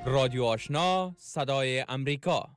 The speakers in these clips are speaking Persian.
رادیو آشنا صدای امریکا.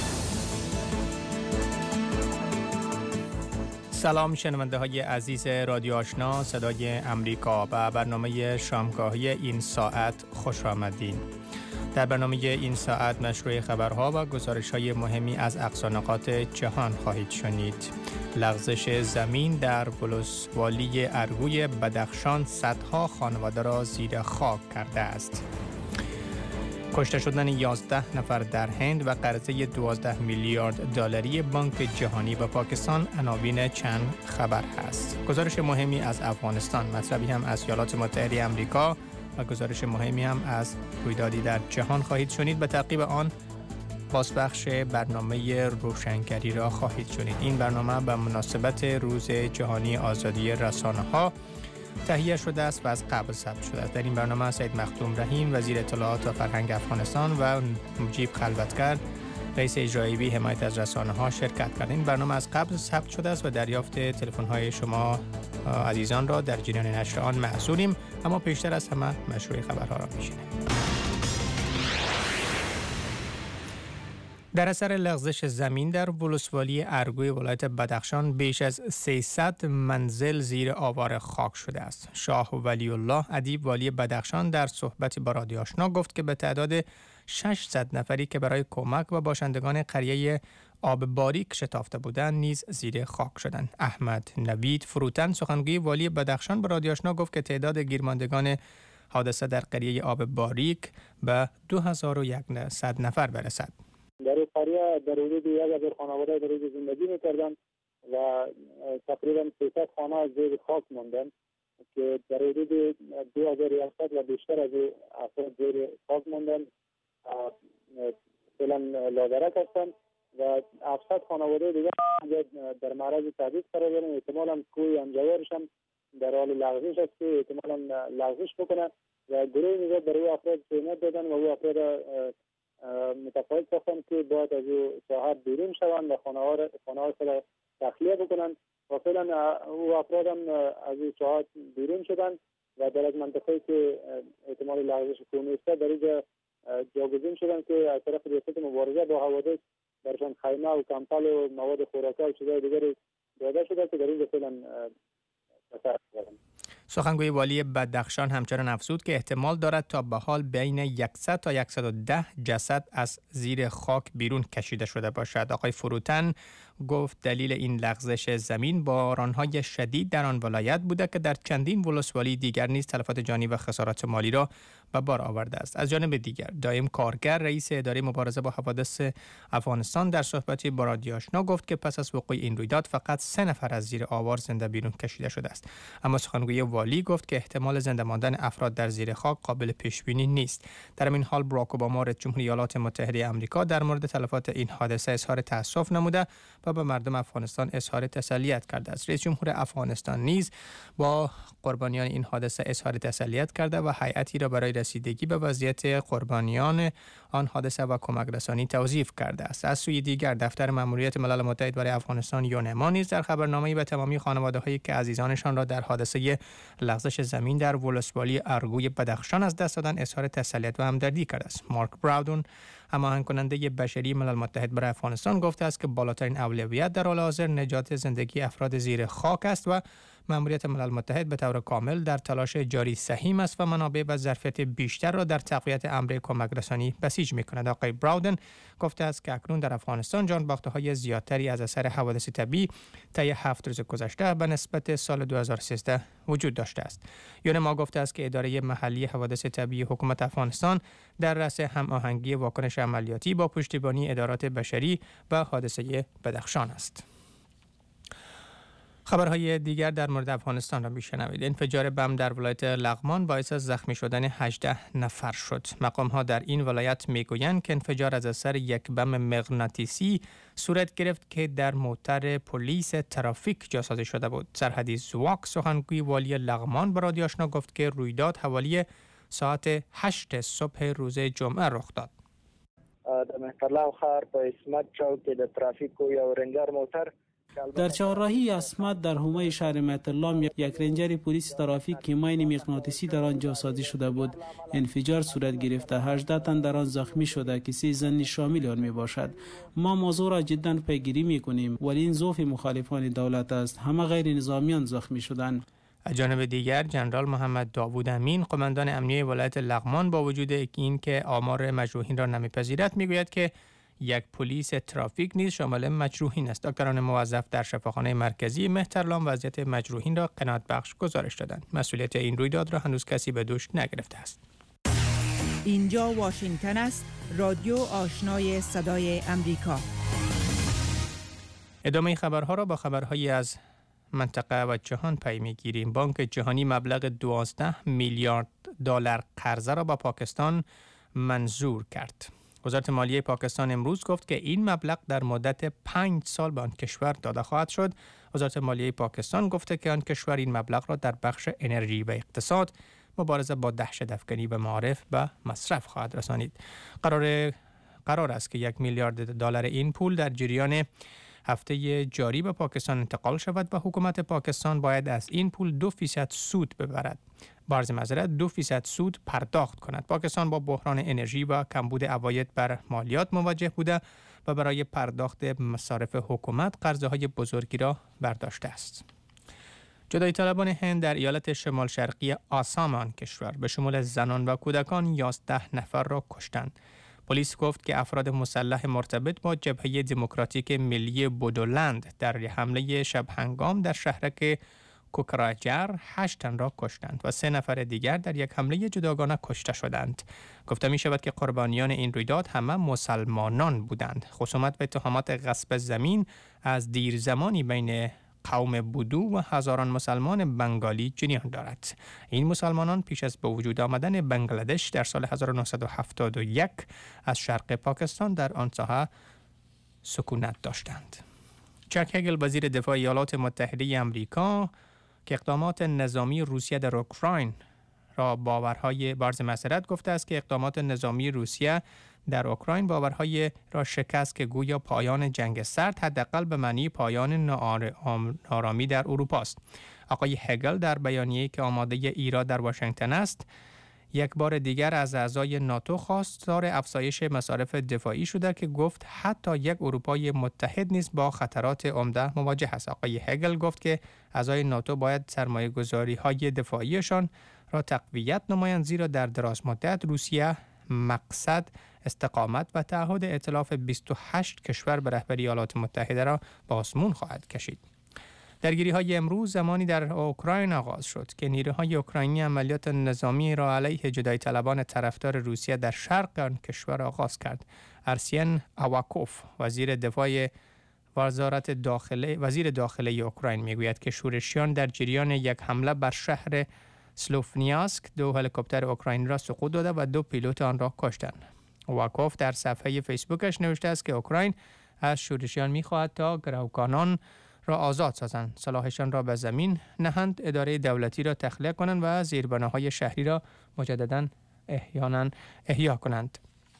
سلام شنونده های عزیز رادیو آشنا صدای امریکا و برنامه شامگاهی این ساعت خوش آمدین. در برنامه این ساعت مشروع خبرها و گزارش های مهمی از اقصانقاط جهان خواهید شنید. لغزش زمین در ولسوالی ارگوی بدخشان صدها خانواده را زیر خاک کرده است. کشته شدن 11 نفر در هند و قرضه 12 میلیارد دلاری بانک جهانی به پاکستان عناوین چند خبر هست. گزارش مهمی از افغانستان، مطلبی هم از ایالات متحده آمریکا و گزارش مهمی هم از رویدادی در جهان خواهید شنید. به تعقیب آن بازپخش برنامه روشنگری را خواهید شنید. این برنامه به مناسبت روز جهانی آزادی رسانه‌ها تهیه شده است و از قبل ثبت شده است. در این برنامه سید مختوم رحیم وزیر اطلاعات و فرهنگ افغانستان و مجیب خلوتگر رئیس اجرایی حمایت از رسانه‌ها شرکت کردند. این برنامه از قبل ثبت شده است و دریافت تلفن‌های شما عزیزان را در جریان نشر آن معذوریم، اما پیشتر از همه مشروع خبرها را می‌شنویم. در اثر لغزش زمین در ولسوالی ارگوی ولایت بدخشان بیش از 300 منزل زیر آوار خاک شده است. شاه ولی الله ادیب والی بدخشان در صحبتی با رادیو آشنا گفت که به تعداد 600 نفری که برای کمک و باشندگان قریه آب باریک شتافته بودند نیز زیر خاک شدند. احمد نوید فروتن سخنگوی والی بدخشان به رادیو آشنا گفت که تعداد گیرماندگان حادثه در قریه آب باریک به 2100 نفر برسد. در این قریه در حدود 1000 خانواده در اینجا زندگی می‌کردند و تقریبا 300 خانه زیر خاک ماندند که در حدود 2100 و بیشتر از افراد زیر خاک ماندند، فعلا لادرک هستند و 700 خانواده دیگر در معرض تهدید قرار دارند. احتمالاً کوی انجوارش هم در حال لغزش است که احتمالاً لغزش بکنه و گروه نیزه برای افراد تهمت دادن و او افراد متقاعد ساختن که باید از ساحت بیرون شوند و خانه‌ها را تخلیه بکنند و فعلا او افراد هم از ساحت بیرون شدند و در از منطقه‌ای که احتمال لغزش کومی است در اینجا جاگزین شدند که از طرف ریاست مبارزه با حوادث برشان خیمه و کمپل و مواد خوراکی و چیزهای دیگری داده شده که در اینجا فعلا بسر کردند. سخنگوی والی بدخشان همچنان افزود که احتمال دارد تا به حال بین 100 تا 110 جسد از زیر خاک بیرون کشیده شده باشد. آقای فروتن گفت دلیل این لغزش زمین بارانهای شدید در آن ولایت بوده که در چندین ولسوالی دیگر نیز تلفات جانی و خسارات مالی را به بار آورده است. از جانب دیگر دائم کارگر رئیس اداره مبارزه با حوادث افغانستان در صحبتی با رادیو آشنا گفت که پس از وقوع این رویداد فقط 3 نفر از زیر آوار زنده بیرون کشیده شده است. اما سخنگوی والی گفت که احتمال زنده ماندن افراد در زیر خاک قابل پیش بینی نیست. در این حال باراک اوباما رئیس جمهوری ایالات متحده آمریکا در مورد تلفات این حادثه اظهار تأسف نموده و به مردم افغانستان اظهار تسلیت کرده است. رئیس جمهور افغانستان نیز با قربانیان این حادثه اظهار تسلیت کرده و هیئتی را برای رسیدگی به وضعیت قربانیان آن حادثه و کمک رسانی توظیف کرده است. از سوی دیگر دفتر مأموریت ملل متحد برای افغانستان یونما نیز در خبرنامه‌ای به تمامی خانواده‌هایی که عزیزانشان را در حادثه لغزش زمین در ولسوالی ارگوی بدخشان از دست دادن اظهار تسلیت و همدردی کرده است. مارک براودون هماهنگ کننده بشری ملل متحد برای افغانستان گفته است که بالاترین اولویت در حال حاضر نجات زندگی افراد زیر خاک است و مأموریت ملل متحد به طور کامل در تلاش جاری سهیم است و منابع و ظرفیت بیشتر را در تقویت امر کمک رسانی بسیج می‌کند. آقای براودن گفته است که اکنون در افغانستان جانباخته‌های زیادتری از اثر حوادث طبیعی طی 7 روز گذشته به نسبت سال 2013 وجود داشته است. یونما گفته است که اداره محلی حوادث طبیعی حکومت افغانستان در رأس هماهنگی واکنش عملیاتی با پشتیبانی ادارات بشری به حادثه بدخشان است. خبرهای دیگر در مورد افغانستان را میشنوید. انفجار بم در ولایت لغمان باعث زخمی شدن 18 نفر شد. مقام‌ها در این ولایت میگویند که انفجار از اثر یک بم مغناطیسی صورت گرفت که در موتر پلیس ترافیک جاسازی شده بود. سرحدی زواک سخنگوی والی لغمان به رادیو آشنا گفت که رویداد حوالی ساعت 8 صبح روز جمعه رخ داد. د محترلو ښار په اسمت چوک کې د ترافیکو یو رنجر موټر در چهارراهی اسمت در حومه شهر میت الله یک رنجر پلیس ترافیک که ماین مغناطیسی در آن جاسازی شده بود انفجار صورت گرفته. 18 تن در آن زخمی شده که 3 زن شامل آن می باشد. ما موضوع را جدا پیگیری می کنیم ولی این ضعف مخالفان دولت است. همه غیر نظامیان زخمی شدند. از جانب دیگر جنرال محمد داوود امین قماندان امنیه ولایت لغمان با وجود اینکه آمار مجروحین را نمیپذیرد میگوید که یک پلیس ترافیک نیز شامل مجروحین است. دکتران موظف در شفاخانه مرکزی مهترلام وضعیت مجروحین را قناعت بخش گزارش دادند. مسئولیت این رویداد را هنوز کسی به دوش نگرفته است. اینجا واشنگتن است. رادیو آشنای صدای امریکا. ادامه خبرها را با خبرهایی از منطقه و جهان پی می‌گیریم. بانک جهانی مبلغ 12 میلیارد دلار قرضه را با پاکستان منظور کرد. وزارت مالیه پاکستان امروز گفت که این مبلغ در مدت 5 سال به آن کشور داده خواهد شد. وزارت مالیه پاکستان گفته که آن کشور این مبلغ را در بخش انرژی و اقتصاد، مبارزه با دهشت‌افکنی و معارف به مصرف خواهد رسانید. قرار است که 1 میلیارد دلار این پول در جریان هفته جاری به پاکستان انتقال شود و حکومت پاکستان باید از این پول 2% سود ببرد. با 2% سود پرداخت کند. پاکستان با بحران انرژی و کمبود عواید بر مالیات مواجه بوده و برای پرداخت مصارف حکومت قرضه‌های بزرگی را برداشته است. جدایی طلبان هند در ایالت شمال شرقی آسام آن کشور به شمول زنان و کودکان 11 نفر را کشتند. پلیس گفت که افراد مسلح مرتبط با جبهه دموکراتیک ملی بودولند در حمله شب هنگام در شهرک کوکراجر 8 تن را کشتند و 3 نفر دیگر در یک حمله جداگانه کشته شدند. گفته می شود که قربانیان این رویداد همه مسلمانان بودند. خصومت و اتهامات غصب زمین از دیر زمانی بین قوم بودو و هزاران مسلمان بنگالی جریان دارد. این مسلمانان پیش از به وجود آمدن بنگلادش در سال 1971 از شرق پاکستان در آن ساحه سکونت داشتند. چک هگل وزیر دفاع ایالات متحده آمریکا که اقدامات نظامی روسیه در اوکراین را باورهای بارز مسئلت گفته است که اقدامات نظامی روسیه در اوکراین باورهای را شکست که گویا پایان جنگ سرد حداقل به معنی پایان نارامی در اروپا است. آقای هگل در بیانیه‌ای که آماده ایران در واشنگتن است یک بار دیگر از اعضای ناتو خواستار افزایش مصارف دفاعی شده که گفت حتی یک اروپای متحد نیز با خطرات عمده مواجه است. آقای هگل گفت که اعضای ناتو باید سرمایه‌گذاری‌های دفاعیشان را تقویت نمایند زیرا در دراز مدت روسیه مقصد استقامت و تعهد ائتلاف 28 کشور به رهبری ایالات متحده را به آسمون خواهد کشید. درگیری‌های امروز زمانی در اوکراین آغاز شد که نیروهای اوکراینی عملیات نظامی را علیه جدایی طلبان طرفدار روسیه در شرق آن کشور آغاز کرد. ارسین آواکوف وزیر داخله اوکراین میگوید که شورشیان در جریان یک حمله بر شهر سلوفنیاسک 2 هلیکوپتر اوکراینی را سقوط داده و 2 پیلوت آن را کشتند. آواکوف در صفحه فیسبوکش نوشته است که اوکراین از شورشیان می‌خواهد تا گروگانان را آزاد سازند، سلاحشان را به زمین نهند، اداره دولتی را تخلیه کنند و زیربناهای شهری را مجددا احیا کنند.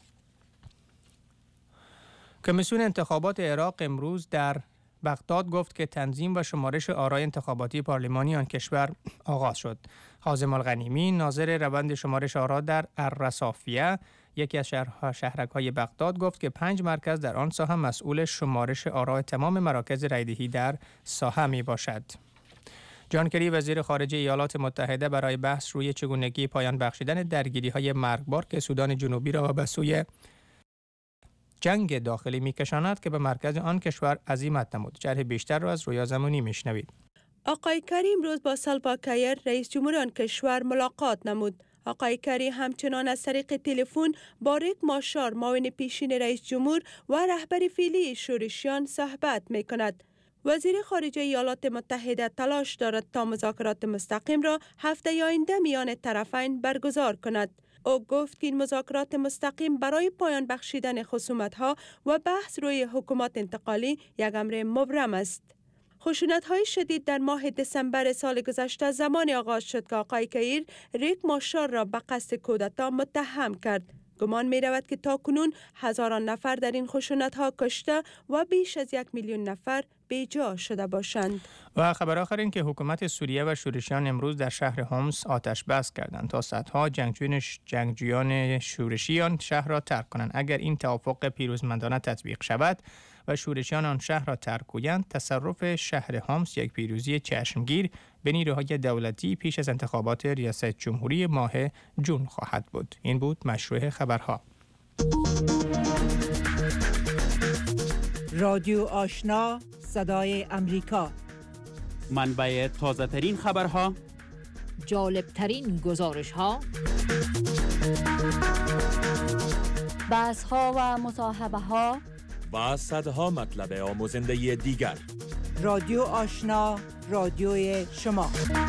کمیسیون انتخابات عراق امروز در بغداد گفت که تنظیم و شمارش آرای انتخاباتی پارلمانی آن کشور آغاز شد. حازم الغنیمی ناظر روند شمارش آرا در الرصافیه یکی از شهرک‌های بغداد گفت که 5 مرکز در آن ساحه مسئول شمارش آرای تمام مراکز رایدهی در ساحه می باشد. جان کری وزیر خارجه ایالات متحده برای بحث روی چگونگی پایان بخشیدن درگیری‌های مرگبار که سودان جنوبی را به سوی جنگ داخلی می‌کشاند که به مرکز آن کشور عزیمت نمود. شرح بیشتر را از رویا زمانی می‌شنوید. آقای کری امروز با سالوا کیر رئیس جمهور آن کشور ملاقات نمود. آقای کری همچنان از طریق تلفن با ریک ماشار معاون پیشین رئیس جمهور و رهبر فعلی شورشیان صحبت می‌کند. وزیر خارجه ایالات متحده تلاش دارد تا مذاکرات مستقیم را هفته آینده میان طرفین برگزار کند. او گفت که این مذاکرات مستقیم برای پایان بخشیدن خصومت‌ها و بحث روی حکومت انتقالی یک امر مبرم است. خشونت‌های شدید در ماه دسامبر سال گذشته زمان آغاز شد که آقای کیر ریک ماشار را به قصد کودتا متهم کرد. گمان می رود که تاکنون هزاران نفر در این خشونت‌ها کشته و بیش از 1 میلیون نفر بیجا شده باشند. و خبر آخر این که حکومت سوریه و شورشیان امروز در شهر هومس آتش بس کردند تا صدها جنگجویان شورشی آن شهر را ترک کنند. اگر این توافق پیروزمندانه تطبیق شود و شورشیان آن شهر را ترک کنند، تصرف شهر هومس یک پیروزی چشمگیر به نیروهای دولتی پیش از انتخابات ریاست جمهوری ماه جون خواهد بود. این بود مشروع خبرها. رادیو آشنا صدای امریکا، منبع تازه ترین خبرها، جالب ترین گزارش ها، بحث ها و مصاحبه ها و صدها مطلب آموزنده دیگر. رادیو آشنا، رادیوی شما.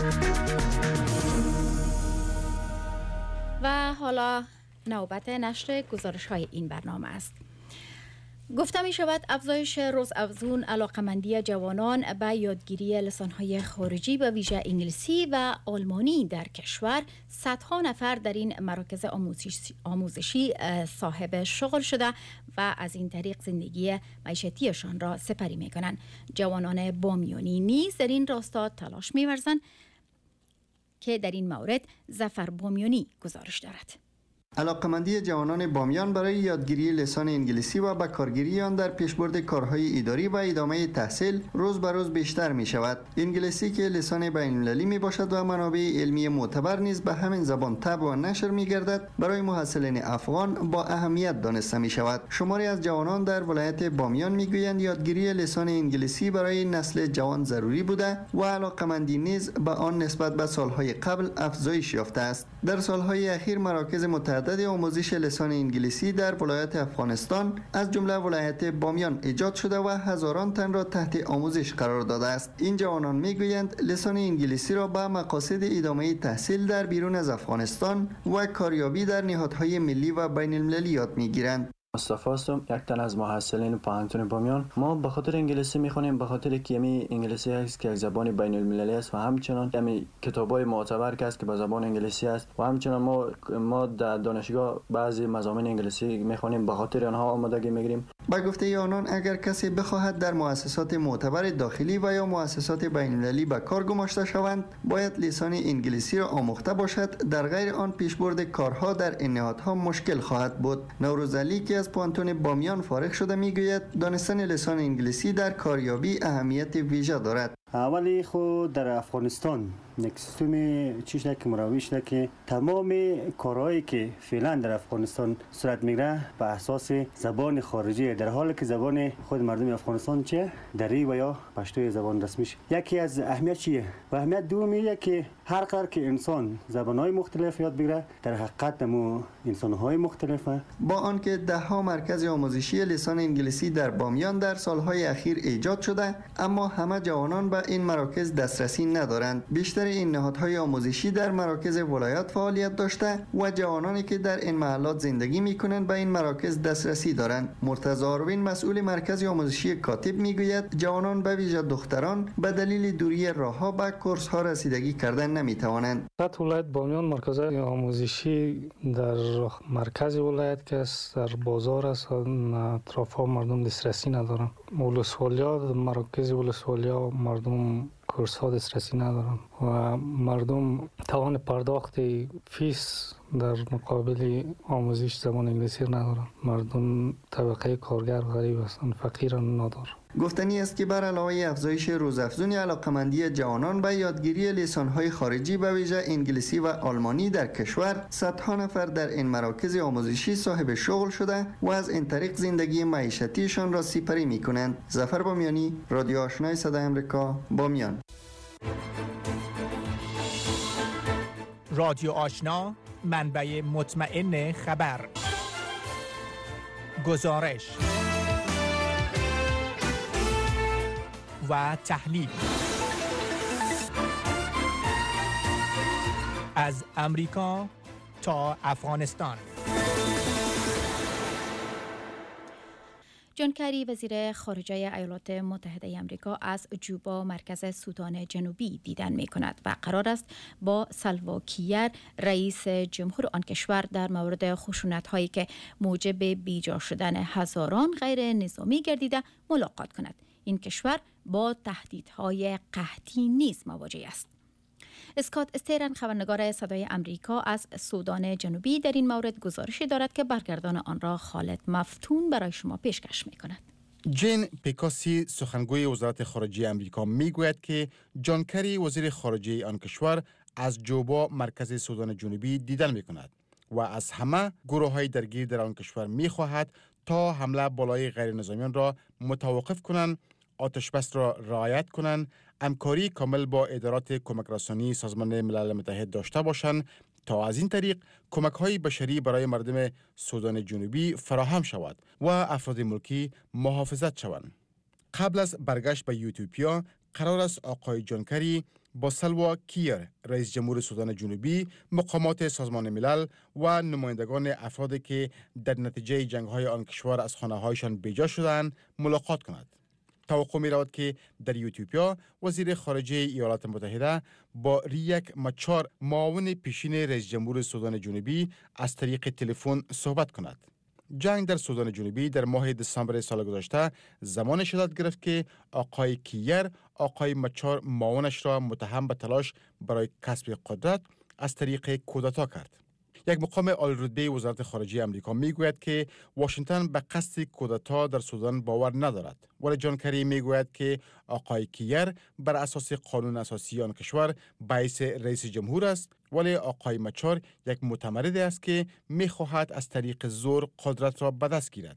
و حالا نوبت نشر گزارش های این برنامه است. گفته می شود افزایش روزافزون علاقمندی جوانان به یادگیری لسانهای خارجی به ویژه انگلیسی و آلمانی در کشور، صدها نفر در این مراکز آموزشی صاحب شغل شده و از این طریق زندگی معیشتیشان را سپری می کنند. جوانان بامیانی نیز در این راستا تلاش می ورزند که در این مورد ظفر بامیانی گزارش دارد. علاقمندی جوانان بامیان برای یادگیری لسان انگلیسی و به کارگیری آن در پیشبرد کارهای اداری و ادامه تحصیل روز به روز بیشتر می شود. انگلیسی که لسان بین المللی می باشد و منابع علمی معتبر نیز به همین زبان طبع و نشر می گردد، برای محصلین افغان با اهمیت دانسته می شود. شماری از جوانان در ولایت بامیان می گویند یادگیری لسان انگلیسی برای نسل جوان ضروری بوده و علاقمندی نیز به آن نسبت به سالهای قبل افزایش یافته است. در سالهای اخیر مراکز متعدد آموزش لسان انگلیسی در ولایت افغانستان از جمله ولایت بامیان ایجاد شده و هزاران تن را تحت آموزش قرار داده است. این جوانان میگویند لسان انگلیسی را به مقاصد ادامه تحصیل در بیرون از افغانستان و کاریابی در نهادهای ملی و بین المللی یاد میگیرند. مصطفی هستم، یک تن از محصلین پانتون بامیان. ما به خاطر انگلیسی میخونیم، به خاطر که انگلیسی است که یک زبان بین المللی است و همچنان کتابای معتبر است که به زبان انگلیسی است و همچنان ما در دانشگاه بعضی مضامین انگلیسی میخونیم، به خاطر آنها آمادگی میگیریم. با گفته آنان اگر کسی بخواهد در مؤسسات معتبر داخلی و یا مؤسسات بین المللی به کار گماشته شوند، باید لسان انگلیسی را آموخته باشد. در غیر آن پیشبرد کارها در این نهادها مشکل خواهد بود. نوروز علی که از پانتون بامیان فارغ شده میگوید دانستن لسان انگلیسی در کاریابی اهمیت ویژه دارد. اولی خود در افغانستان نکسیستوم چیش که مروی شده که تمام کارهایی که فعلا در افغانستان صورت میگیره به اساس زبان خارجی، در حالی که زبان خود مردم افغانستان چه دری و یا پشتو زبان رسمیش. یکی از اهمیت چیه؟ و اهمیت دومیه که هر قدر که انسان زبانهای مختلف یاد بگیره، در حقیقت مو انسانهای مختلفه. با آنکه دهها مرکز آموزشی لسان انگلیسی در بامیان در سالهای اخیر ایجاد شده، اما همه جوانان به این مراکز دسترسی ندارند. بیشتر این نهادهای آموزشی در مراکز ولایات فعالیت داشته و جوانانی که در این محلات زندگی میکنند به این مراکز دسترسی دارند. مرتضی آروین مسئول مرکز آموزشی کاتب میگوید جوانان به ویژه دختران به دلیل دوری راهها به کورس ها رسیدگی کردن نمیتوانند. در ولایت بامیان مرکز آموزشی در مرکز ولایت که است، در بازار است، اطرافا مردم دسترسی ندارند. ولسوالیا، مراکز ولسوالیا مردم کورس ها دسترسی ندارن و مردم توان پرداخت فیس در مقابل آموزش زبان انگلیسی ندارن. مردم طبقه کارگر غریب هستند، فقیرن، ندارن. گفتنی است که بر علاوه افزایش روزافزون علاقمندی جوانان به یادگیری لسانهای خارجی به ویژه انگلیسی و آلمانی در کشور، صدها نفر در این مراکز آموزشی صاحب شغل شده و از این طریق زندگی معیشتیشان را سپری می‌کنند. ظفر بامیانی، رادیو آشنای صدای آمریکا، بامیان. رادیو آشنا، منبع مطمئن خبر. گزارش و تحلیل از امریکا تا افغانستان. جان کری وزیر خارجه ایالات متحده آمریکا از جوبا مرکز سودان جنوبی دیدن می کند و قرار است با سالوا کیر رئیس جمهور آن کشور در مورد خشونت هایی که موجب بیجا شدن هزاران غیر نظامی گردیده ملاقات کند. این کشور با تهدیدهای قحطی نیز مواجه است. اسکات استیرن خبرنگار صدای امریکا از سودان جنوبی در این مورد گزارشی دارد که برگردان آن را خالد مفتون برای شما پیشکش می‌کند. جین پیکاسی سخنگوی وزارت خارجه امریکا میگوید که جان کری وزیر خارجه آن کشور از جوبا مرکز سودان جنوبی دیدن می‌کند و از همه گروه‌های درگیر در آن کشور می‌خواهد تا حمله بالای غیر نظامیان را متوقف کنند، آتش بس را رعایت کنند، همکاری کامل با ادارات کمک رسانی سازمان ملل متحد داشته باشند تا از این طریق کمک‌های بشری برای مردم سودان جنوبی فراهم شود و افراد ملکی محافظت شوند. قبل از برگشت به ایتیوپیا قرار است آقای جان کری با سلوا کیر رئیس جمهور سودان جنوبی، مقامات سازمان ملل و نمایندگان افرادی که در نتیجه جنگ‌های آن کشور از خانه‌هایشان بیجا شدند ملاقات کند. توقع می رود که در ایتیوپیا وزیر خارجه ایالات متحده با ریک مچار معاون پیشین رئیس جمهور سودان جنوبی از طریق تلفن صحبت کند. جنگ در سودان جنوبی در ماه دسامبر سال گذشته زمان شدت گرفت که آقای کیر آقای مچار معاونش را متهم به تلاش برای کسب قدرت از طریق کودتا کرد. یک مقام عالی‌رتبه وزارت خارجه آمریکا میگوید که واشنگتن به قصد کودتا در سودان باور ندارد، ولی جان کری میگوید که آقای کیر بر اساس قانون اساسی آن کشور باعث رئیس جمهور است، ولی آقای مچار یک متمرد است که میخواهد از طریق زور قدرت را به دست گیرد.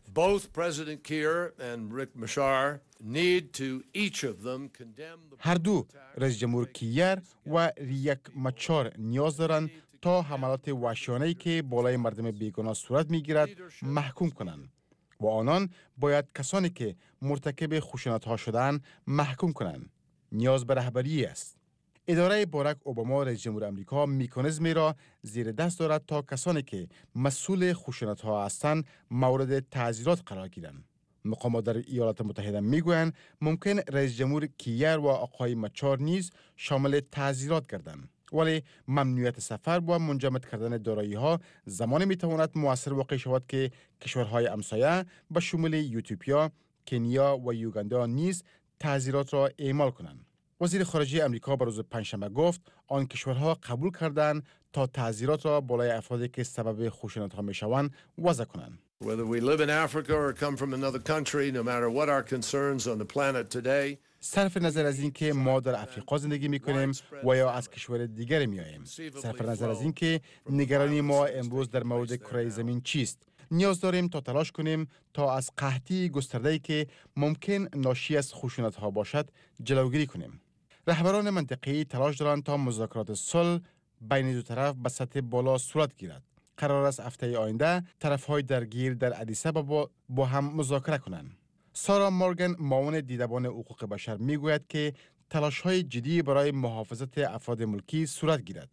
هر دو رئیس جمهور کیر و ریک مچار نیاز دارند تا حملات وحشیانه‌ای که بالای مردم بیگناه صورت میگیرد محکوم کنند و آنان باید کسانی که مرتکب خشونت‌ها شدند محکوم کنند. نیاز به رهبری است. اداره باراک اوباما رئیس جمهور آمریکا مکانیزمی را زیر دست دارد تا کسانی که مسئول خشونت‌ها هستند مورد تعزیرات قرار گیرند. مقامات در ایالات متحده میگویند ممکن رئیس جمهور کیر و آقای مچار نیز شامل تعزیرات گردند، ولی ممنوعیت سفر و منجمد کردن دارایی‌ها زمانی میتواند مؤثر واقع شود که کشورهای همسایه به شمول ایتیوپیا، کنیا و یوگاندا نیز تعزیرات را اعمال کنند. وزیر خارجه امریکا بر روز پنجشنبه گفت آن کشورها قبول کردند تا تعزیرات را بالای افرادی که سبب خشونت‌ها میشوند وضع کنند. Whether we live in Africa or come from another country, no matter what our concerns on the planet today, صرف نظر از اینکه ما در افریقا زندگی میکنیم و یا از کشور دیگری میاییم، صرف نظر از اینکه نگرانی ما امروز در مورد کره زمین چیست، نیاز داریم تا تلاش کنیم تا از قحطی گسترده‌ای که ممکن ناشی از خشونت‌ها باشد جلوگیری کنیم. رهبران منطقه‌ای تلاش دارند تا مذاکرات صلح بین دو طرف به سطح بالا صورت گیرد. قرار است هفته آینده طرف‌های درگیر در آدیس آبابا با هم مذاکره کنند. سارا مورگان معاون دیدبان حقوق بشر میگوید که تلاش‌های جدی برای محافظت افراد ملکی صورت گیرد.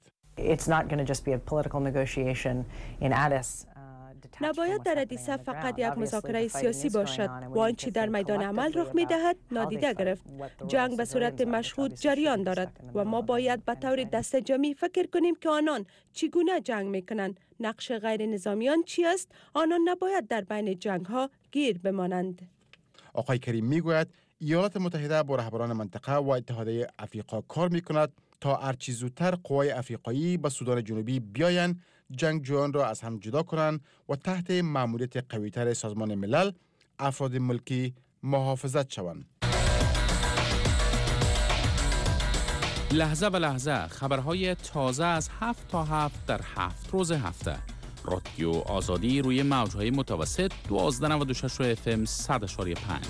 نباید در آدیس فقط یک مذاکره سیاسی باشد و آنچه در میدان عمل رخ می‌دهد نادیده گرفت. جنگ به صورت مشهود جریان دارد و ما باید به طور دسته جمعی فکر کنیم که آنان چگونه جنگ می‌کنند، نقش غیر نظامیان چی است. آنان نباید در بین جنگ‌ها گیر بمانند. آقای کریم میگوید ایالات متحده با رهبران منطقه و اتحادیه افریقا کار می‌کند تا هرچه زودتر قوای افریقایی به سودان جنوبی بیایند، جنگجویان را از هم جدا کنند و تحت مأموریت قوی‌تر سازمان ملل افراد ملکی محافظت شوند. لحظه به لحظه خبرهای تازه از 7 تا 7 در 7 روز هفته. رادیو آزادی روی موج‌های متوسط 1296 FM 100.5.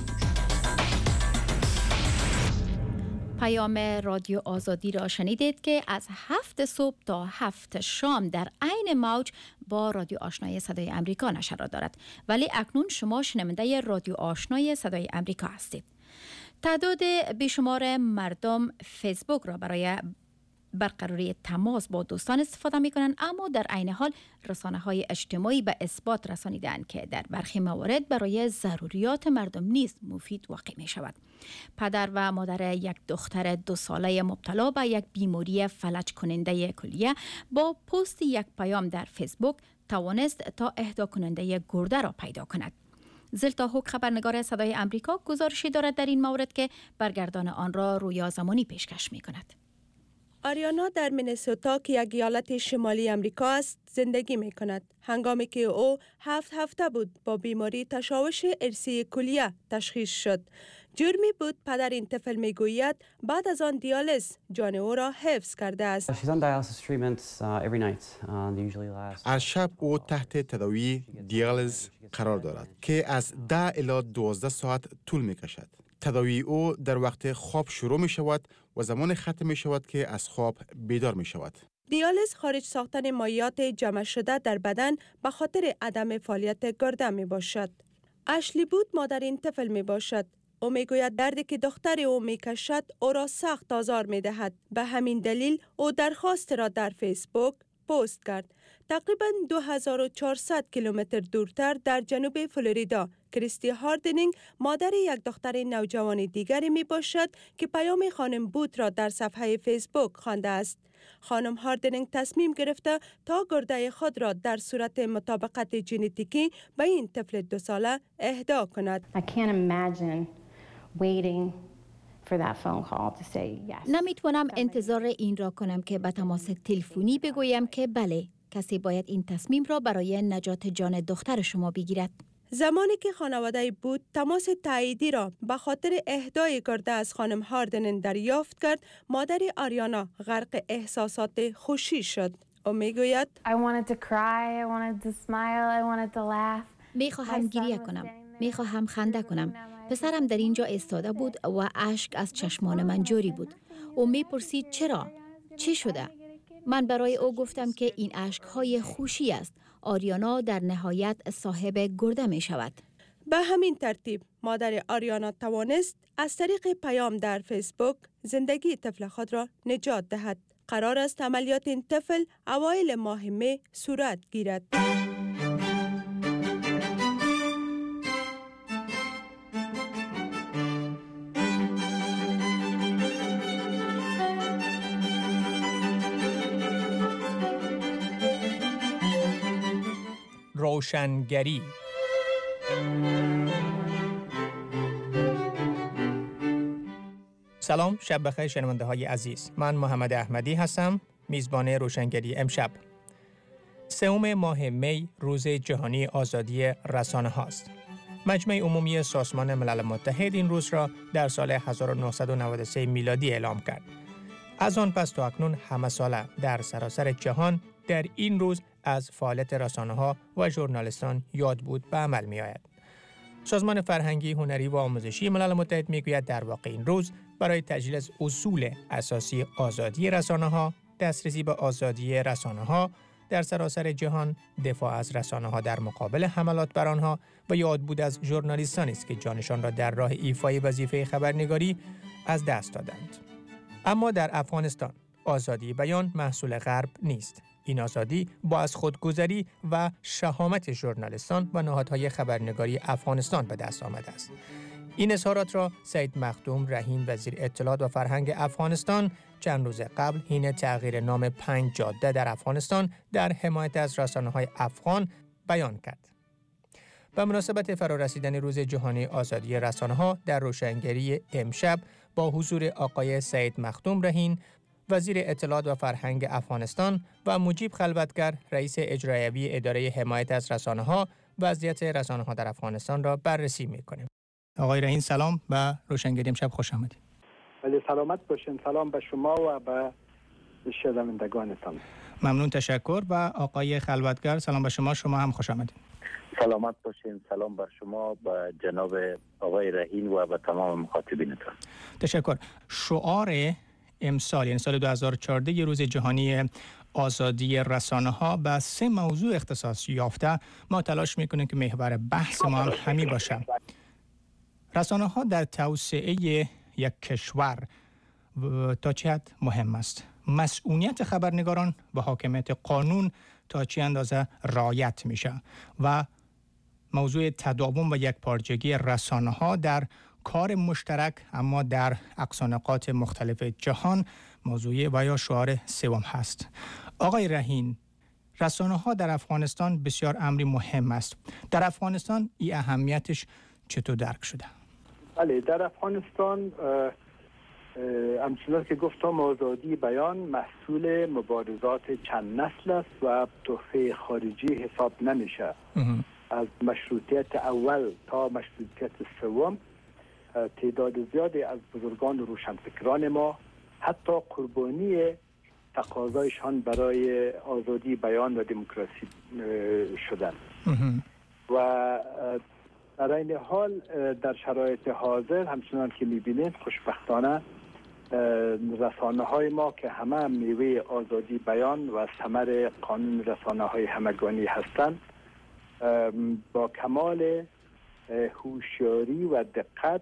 پیام رادیو آزادی را شنیدید که از 7 صبح تا 7 شام در عین موج با رادیو آشنای صدای امریکا نشر را دارد، ولی اکنون شما شنونده رادیو آشنای صدای امریکا هستید. تعداد بیشمار مردم فیسبوک را برای برقراری تماس با دوستان استفاده می کنند، اما در عین حال رسانه‌های اجتماعی به اثبات رسانیدند که در برخی موارد برای ضروریات مردم نیز مفید واقع می شود. پدر و مادر یک دختر 2 ساله مبتلا به یک بیماری فلج کننده کلیه با پست یک پیام در فیسبوک توانست تا اهدا کننده گرده را پیدا کند. زلتا هوک خبرنگار صدای آمریکا گزارشی دارد در این مورد که برگردان آن را رویا زمانی پیشکش می‌کند. آریانا در مینسوتا که یک ایالت شمالی امریکا است زندگی می کند. هنگامی که او 7 هفته بود با بیماری تشوش ارثی کلیه تشخیص شد. جرمی بود پدر این طفل می گوید بعد از آن دیالیز جان او را حفظ کرده است. هر شب او تحت تداوی دیالیز قرار دارد که از 10 الی 12 ساعت طول می کشد. تداوی او در وقت خواب شروع می شود و زمان ختم می شود که از خواب بیدار می شود. دیالیز خارج ساختن مایعات جمع شده در بدن به خاطر عدم فعالیت گرده می باشد. اشلی بود مادر این طفل می باشد. او می گوید دردی که دختر او می کشد او را سخت آزار می دهد. به همین دلیل او درخواست را در فیسبوک پست کرد. تقریباً 2400 کیلومتر دورتر در جنوب فلوریدا، کریستی هاردینینگ مادر یک دختر نوجوان دیگری می باشد که پیام خانم بوت را در صفحه فیسبوک خوانده است. خانم هاردینینگ تصمیم گرفته تا گرده خود را در صورت مطابقت ژنتیکی به این طفل 2 ساله اهدا کند. نمیتوانم انتظار این را کنم که به تماس تلفنی بگویم که بله، کسی باید این تصمیم را برای نجات جان دختر شما بگیرد. زمانی که خانواده بود تماس تاییدی را به خاطر اهدای گرده از خانم هاردینن دریافت کرد، مادر آریانا غرق احساسات خوشی شد. او میگوید میخواهم گریه کنم، میخواهم خنده کنم. پسرم در اینجا ایستاده بود و اشک از چشمان من جاری بود. او میپرسید چرا؟ چی شده؟ من برای او گفتم که این اشک‌های خوشی است. آریانا در نهایت صاحب گرده می شود. به همین ترتیب مادر آریانا توانست از طریق پیام در فیسبوک زندگی طفل خود را نجات دهد. قرار است عملیات این طفل اوایل ماه می صورت گیرد. روشنگری. سلام، شب بخیر شنونده های عزیز. من محمد احمدی هستم، میزبان روشنگری امشب. 3 ماه می روز جهانی آزادی رسانه هاست. مجمع عمومی سازمان ملل متحد این روز را در سال 1993 میلادی اعلام کرد. از آن پس تا اکنون همه ساله در سراسر جهان در این روز از فعالیت رسانه‌ها و ژورنالیستان یاد بود به عمل می‌آید. سازمان فرهنگی، هنری و آموزشی ملل متحد می‌گوید در واقع این روز برای تجلیل از اصول اساسی آزادی رسانه‌ها، دسترسی به آزادی رسانه‌ها در سراسر جهان، دفاع از رسانه‌ها در مقابل حملات بر آنها و یاد بود از ژورنالیستانی است که جانشان را در راه ایفای وظیفه خبرنگاری از دست دادند. اما در افغانستان آزادی بیان محصول غرب نیست. این آزادی با از خودگذری و شهامت ژورنالیستان و نهادهای خبرنگاری افغانستان به دست آمده است. این اظهارات را سید مخدوم رهین وزیر اطلاعات و فرهنگ افغانستان چند روز قبل حین تغییر نام 5 جاده در افغانستان در حمایت از رسانه‌های افغان بیان کرد. به مناسبت فرارسیدن روز جهانی آزادی رسانه‌ها در روشنگری امشب با حضور آقای سید مخدوم رهین وزیر اطلاعات و فرهنگ افغانستان و مجیب خلوتگر رئیس اجرایی اداره حمایت از رسانه‌ها وضعیت رسانه‌ها در افغانستان را بررسی می‌کنیم. آقای رهین سلام، به روشنگری امشب خوش آمدید. ولی سلامت باشین. سلام به شما و به شنوندگانتان. ممنون، تشکر. و آقای خلوتگر سلام به شما، شما هم خوش آمدید. سلامت باشین. سلام بر شما، به جناب آقای رهین و به تمام مخاطبینتان. تشکر. شعار امسال یعنی سال 2014 روز جهانی آزادی رسانه‌ها به 3 موضوع اختصاص یافته. ما تلاش می‌کنیم که محور بحث ما همین باشه. رسانه‌ها در توسعه یک کشور تا چه حد مهم است؟ مسئولیت خبرنگاران و حاکمیت قانون تا چه اندازه رعایت میشه؟ و موضوع تداوم و یکپارچگی رسانه‌ها در کار مشترک اما در اقصانقاط مختلف جهان موضوع و یا شعار سوم هست. آقای رهین، رسانه ها در افغانستان بسیار امری مهم است. در افغانستان این اهمیتش چطور درک شده؟ بله، در افغانستان همچنان که گفتم آزادی بیان محصول مبارزات چند نسل است و تحفه خارجی حساب نمیشه. از مشروطیت اول تا مشروطیت سوم تعداد زیادی از بزرگان و روشنفکران ما حتی قربانی تقاضایشان برای آزادی بیان و دموکراسی شدند. و در این حال در شرایط حاضر همچنان که می‌بینید خوشبختانه رسانه های ما که همه میوه آزادی بیان و ثمر قانون رسانه های همگانی هستند با کمال هوشیاری و دقت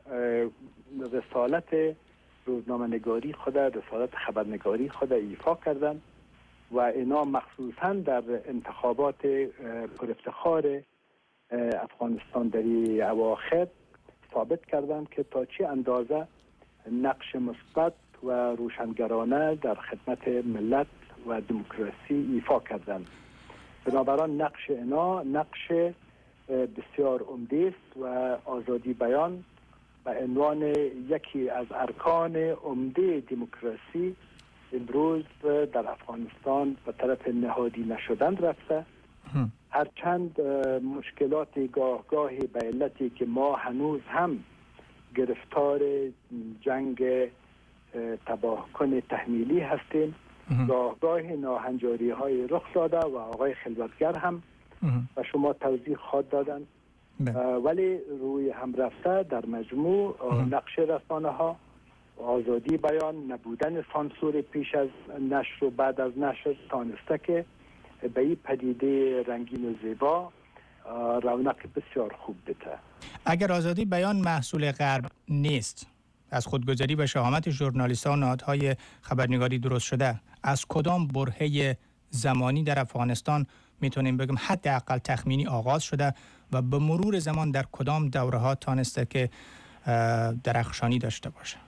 رسالت روزنامه نگاری خود، رسالت خبرنگاری خود ایفا کردند و اینا مخصوصا در انتخابات پر افتخار افغانستان در اواخر ثابت کردند که تا چه اندازه نقش مثبت و روشنگرانه در خدمت ملت و دموکراسی ایفا کردند. بنابراین نقش اینا نقش بسیار عمده است و آزادی بیان به عنوان یکی از ارکان عمده دموکراسی امروز در افغانستان به طرف نهادی نشدن رفته. هرچند مشکلات گاهی به علتی که ما هنوز هم گرفتار جنگ تباهکن تحمیلی هستیم، گاه ناهنجاری های رخ داده و آقای خلوتگر هم و شما توضیح خواهد دادن، ولی روی هم رفته در مجموع نقش رسانه ها، آزادی بیان، نبودن سانسور پیش از نشر و بعد از نشر تانسته که به این پدیده رنگین و زیبا رونق بسیار خوب بده. اگر آزادی بیان محصول غرب نیست، از خودگذاری و شهامت ژورنالیست‌ها و نهادهای خبرنگاری درست شده، از کدام برهه زمانی در افغانستان میتونیم بگیم حداقل تخمینی آغاز شده و به مرور زمان در کدام دوره‌ها تانسته که درخشانی داشته باشه؟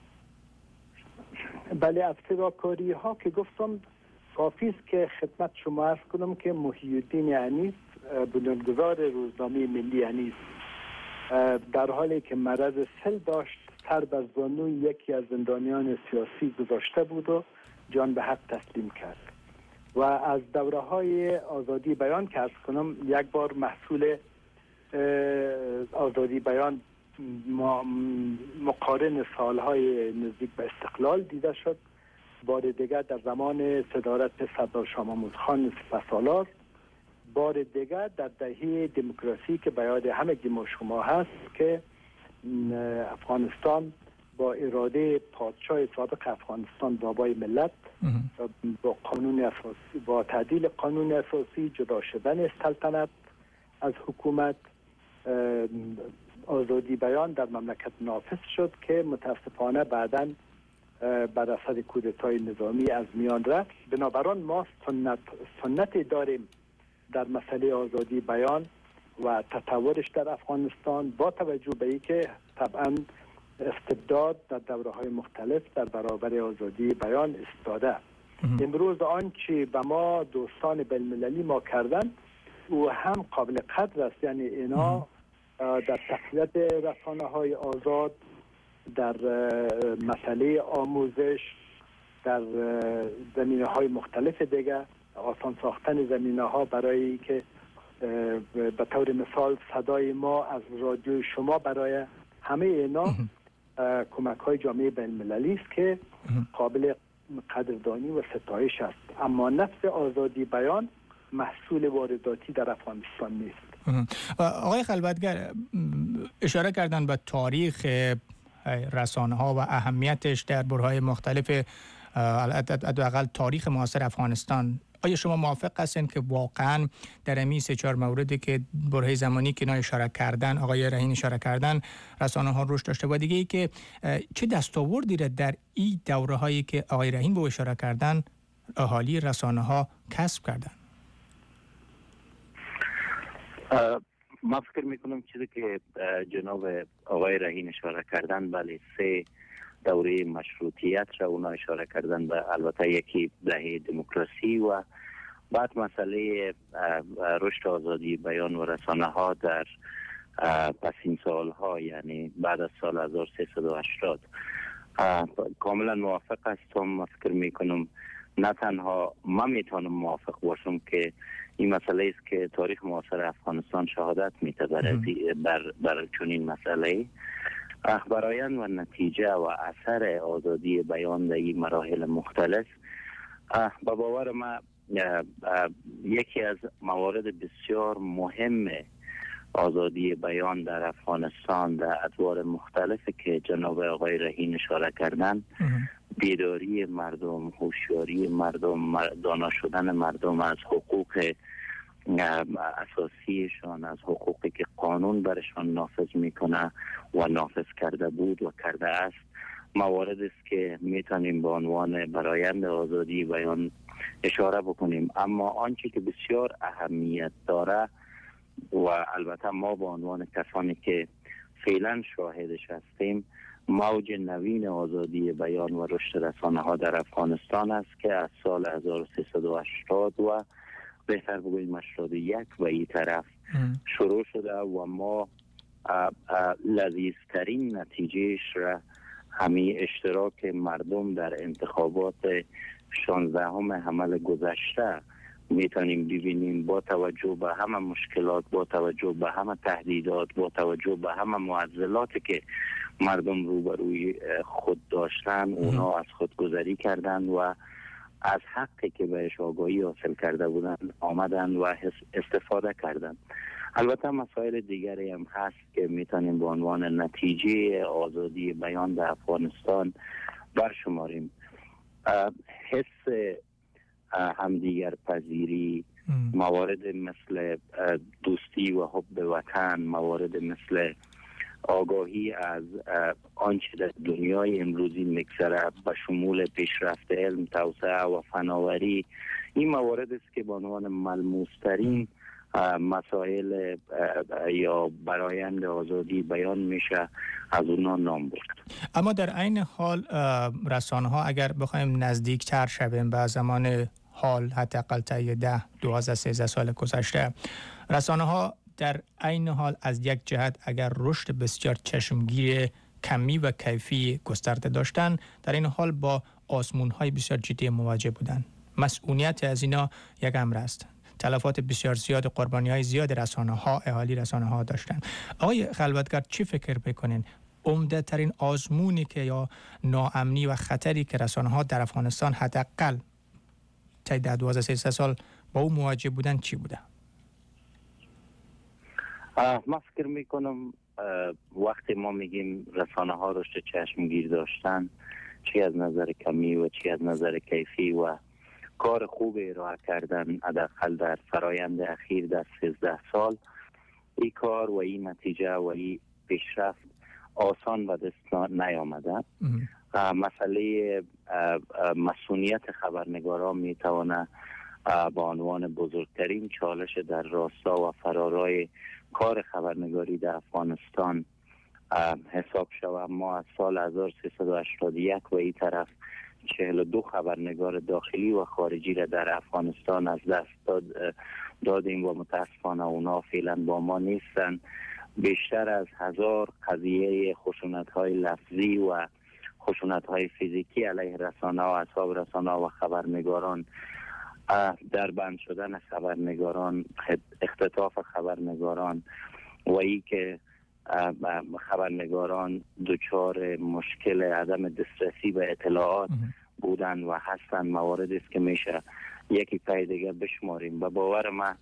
بله، از فداکاری ها که گفتم کافی است که خدمت شما عرض کنم که محی الدین انیس بنیانگذار روزنامه ملی انیس در حالی که مرض سل داشت سر بر زانوی یکی از زندانیان سیاسی گذاشته بود و جان به حق تسلیم کرد و از دوره های آزادی بیان که عرض کنم یک بار محصول آزادی بیان مقارن سالهای نزدیک به استقلال دیده شد، بار دیگر در زمان صدارت سردار شاه محمود خان سپهسالار، بار دیگر در دهه دموکراسی که به یاد همگی ما شما هست که افغانستان با اراده پادشاه سابق افغانستان بابای ملت با قانون اساسی، با تعدیل قانون اساسی، جدا شدن سلطنت از حکومت، آزادی بیان در مملکت نافذ شد که متاسفانه بعداً بر اثر کودتای نظامی از میان رفت. بنابراین ما سنتی داریم در مسئله آزادی بیان و تطورش در افغانستان با توجه به اینکه طبعاً استبداد در دوره‌های مختلف در برابر آزادی بیان ایستاده. امروز آنچه به ما دوستان بین‌المللی ما کردن او هم قابل قدر است، یعنی اینا در تقویت رسانه‌های آزاد، در مسئله آموزش، در زمینه‌های مختلف دیگر، آسان ساختن زمینه‌ها برای که به طور مثال صدای ما از رادیو شما برای همه اینا کمک‌های جامعه بین‌المللی است که قابل قدردانی و ستایش است. اما نفس آزادی بیان محصول وارداتی در افغانستان نیست. آقای خلوتگر اشاره کردن به تاریخ رسانه ها و اهمیتش در برهه‌های مختلف، حداقل تاریخ معاصر افغانستان. آیا شما موافق هستین که واقعا در این 3-4 موردی که برهه زمانی که اینا اشاره کردن، آقای رهین اشاره کردن، رسانه ها رشد داشته و دیگه ای که چه دستاوردی را در این دوره هایی که آقای رهین به اشاره کردن اهالی رسانه ها کسب کردن؟ ما فکر میکنم چیزی که جناب آقای رهین اشاره کردن، بله 3 دوره مشروطیت را اونا اشاره کردن، به البته یکی دهه دموکراسی و بعد مسئله رشد آزادی بیان و رسانه ها در پس این سالها، یعنی بعد از سال 1380 کاملا موافق هستم. من فکر میکنم نه تنها من میتونم موافق باشم که این مسئله است که تاریخ معاصر افغانستان شهادت میده بر چنین مسئله. برآیند و نتیجه و اثر آزادی بیان در این مراحل مختلف به باور من یکی از موارد بسیار مهم آزادی بیان در افغانستان در ادوار مختلفی که جناب آقای رهین اشاره کردن، بیداری مردم، هوشیاری مردم، دانا شدن مردم از حقوق اساسیشان، از حقوقی که قانون برشان نافذ میکنه و نافذ کرده بود و کرده است، موارد است که میتونیم به عنوان برآیند آزادی بیان اشاره بکنیم. اما آنچه که بسیار اهمیت داره و البته ما به عنوان کسانی که فعلا شاهدش هستیم، موج نوین آزادی بیان و رشد رسانه ها در افغانستان است که از سال 1380 و بهتر بگوییم 81 و این طرف شروع شده و ما لذیذترین نتیجهش را همین اشتراک مردم در انتخابات 16 حمل گذشته میتونیم ببینیم. با توجه به همه مشکلات، با توجه به همه تهدیدات، با توجه به همه معضلاتی که مردم روبروی خود داشتن، اونا از خودگذری کردن و از حقی که بهش آگاهی حاصل کرده بودن آمدن و استفاده کردن. البته مسائل دیگری هم هست که میتونیم به عنوان نتیجه آزادی بیان در افغانستان برشماریم. حس همدیگر پذیری، موارد مثل دوستی و حب وطن، موارد مثل آگاهی از آنچه در دنیای امروزی میگذره به شمول پیشرفت علم، توسعه و فناوری، این موارد است که به عنوان ملموس‌ترین مسائل یا برآیند آزادی بیان میشه از اونا نام برد. اما در عین حال رسانه ها اگر بخوایم نزدیکتر شویم به زمان حال، حداقل تا 12-13 سال گذشته، رسانه ها در عین حال از یک جهت اگر رشد بسیار چشمگیر کمی و کیفی گسترده داشتن، در این حال با آزمون‌های بسیار جدی مواجه بودند. مسئولیت از اینا یک امر است. تلفات بسیار زیاد، قربانی‌های زیاد رسانه‌ها، اهالی رسانه‌ها داشتن. آقای خلوتگر چی فکر می‌کنین عمده ترین آزمونی که یا ناامنی و خطری که رسانه‌ها در افغانستان حداقل تا 12-13 سال با او مواجه بودن چی بوده؟ من فکر میکنم وقتی ما میگیم رسانه ها رشد چشمگیر داشتن، چی از نظر کمی و چی از نظر کیفی و کار خوب ارائه کردن، حداقل در فرایند اخیر در 13 سال، این کار و این نتیجه و این پیشرفت آسان به دست نیامده. مسئله مسئولیت خبرنگاران میتونه با عنوان بزرگترین چالش در راستا و فرارای کار خبرنگاری در افغانستان حساب شود. ما از سال 1381 و این طرف 42 خبرنگار داخلی و خارجی را در افغانستان از دست دادیم و متاسفانه اونا فعلا با ما نیستن. بیشتر از 1000 قضیه خشونت‌های لفظی و خشونت‌های فیزیکی علیه رسانه و اصحاب رسانه و خبرنگاران، در بند شدن خبرنگاران، اختطاف خبرنگاران و ای که خبرنگاران دچار مشکل عدم دسترسی به اطلاعات بودن و هستن، موارد است که میشه یکی پای دیگه بشماریم. و باور من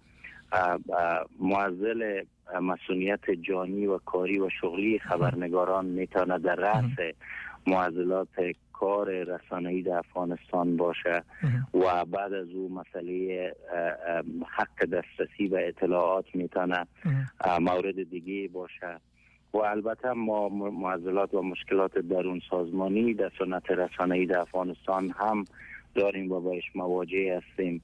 معضل مسئولیت جانی و کاری و شغلی خبرنگاران میتونه در رأس معضلات کار رسانه‌ای در افغانستان باشه و بعد از او مسئله حق دسترسی به اطلاعات میتونه مورد دیگه باشه. و البته ما معضلات و مشکلات درون سازمانی در سنت رسانه‌ای در افغانستان هم داریم و باش مواجه هستیم.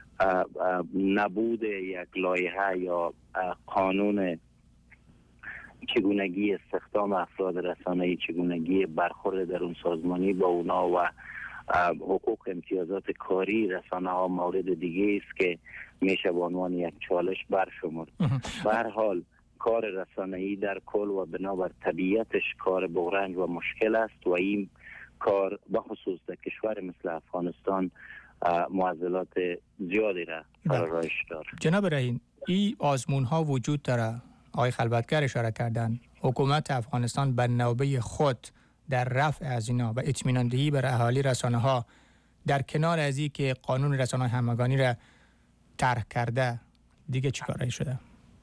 نبود یک لایحه یا قانون چگونگی استخدام افراد رسانه‌ای، چگونگی برخورد درون سازمانی با اونا و حقوق امتیازات کاری رسانه ها مورد دیگه است که میشه به عنوان یک چالش برشمرد. به هر حال کار رسانه‌ای در کل و بنابر طبیعتش کار بغرنج و مشکل است و این کار بخصوص در کشور مثل افغانستان معضلات زیادی را فرارایش داره. جناب رهین، این آزمون ها وجود داره. آقای خلوتگر اشاره کردن حکومت افغانستان به نوبه خود در رفع از اینا و اطمینان دهی بر اهالی رسانه ها در کنار از این که قانون رسانه همگانی را طرح کرده دیگه چی کاری شده؟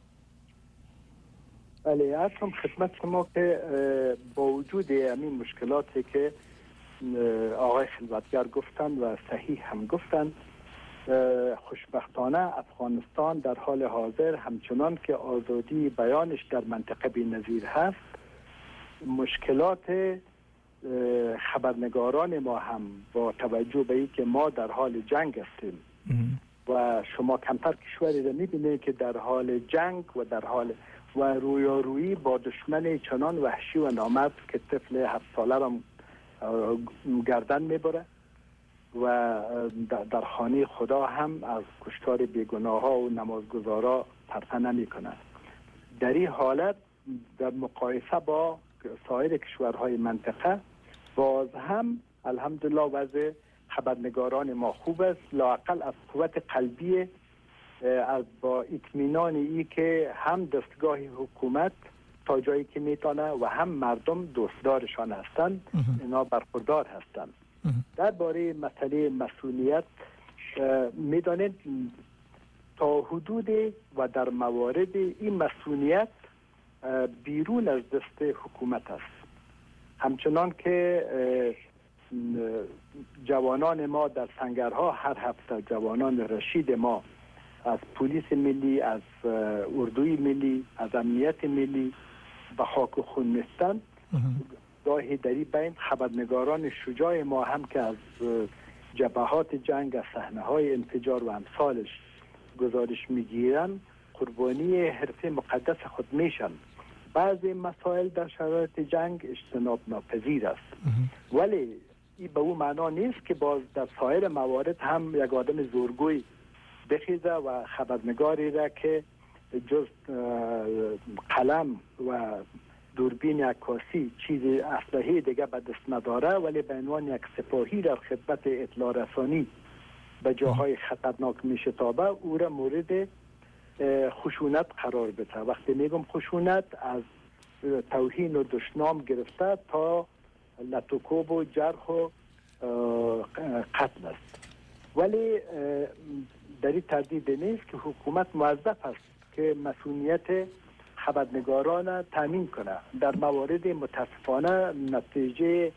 بله، اصلا خدمت شما که با وجود همین مشکلاتی که آقای خلوتگر گفتن و صحیح هم گفتن، خوشبختانه افغانستان در حال حاضر همچنان که آزادی بیانش در منطقه بی‌نظیر هست، مشکلات خبرنگاران ما هم با توجه به اینکه ما در حال جنگ هستیم و شما کمتر کشوری را می‌بینید که در حال جنگ و در حال و رویارویی با دشمن چنان وحشی و نامرد که طفل 7 ساله را گردن میبره و در خانه خدا هم از کشتار بیگناه ها و نمازگزارا پرته نمی کنند. در این حالت در مقایسه با سایر کشورهای منطقه باز هم الحمدلله وضع خبرنگاران ما خوب است، لااقل از قوت قلبی از با اطمینان ای که هم دستگاه حکومت تا جایی که میتونه و هم مردم دوستدارشان هستند اینا برخوردار هستند. درباره مسئله مسئولیت میدانید تا حدود و در موارد این مسئولیت بیرون از دست حکومت است. همچنان که جوانان ما در سنگرها هر هفته جوانان رشید ما از پلیس ملی، از اردوی ملی، از امنیت ملی به خاک و خون نیستند. گاهی در این بین خبرنگاران شجاع ما هم که از جبهات جنگ، از صحنه‌های انفجار و امثالش گزارش میگیرن، قربانی حرفه مقدس خود میشن. بعضی مسائل در شرایط جنگ اجتناب ناپذیر است، ولی این به اون معنا نیست که باز در سایر موارد هم یک آدم زورگوی بخیزه و خبرنگاری را که جز قلم و دوربین عکاسی چیز اسلحه دیگه به دست نداره ولی به عنوان یک سپاهی در خدمت اطلاع رسانی به جاهای خطرناک میشتابه، او را مورد خشونت قرار بده. وقتی میگم خشونت، از توهین و دشنام گرفته تا لطوکوب و جرح و قتل است. ولی در این تردید نیست که حکومت موظف است که مسئولیت خبرنگاران تامین کنه. در موارد متاسفانه نتیجه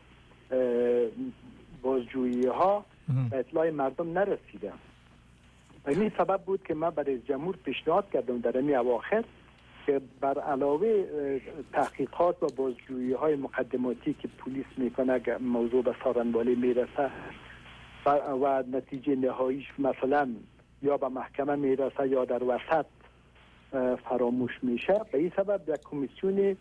بازجویی ها به اطلاع مردم نرسیده. این سبب بود که من برای جمهور پیشنهاد کردم در این اواخر که بر علاوه تحقیقات و بازجویی های مقدماتی که پلیس میکنه موضوع به سارنوالی میرسه و نتیجه نهاییش مثلا یا به محکمه میرسه یا در وسط فراموش میشه، به این سبب یک کمیسیون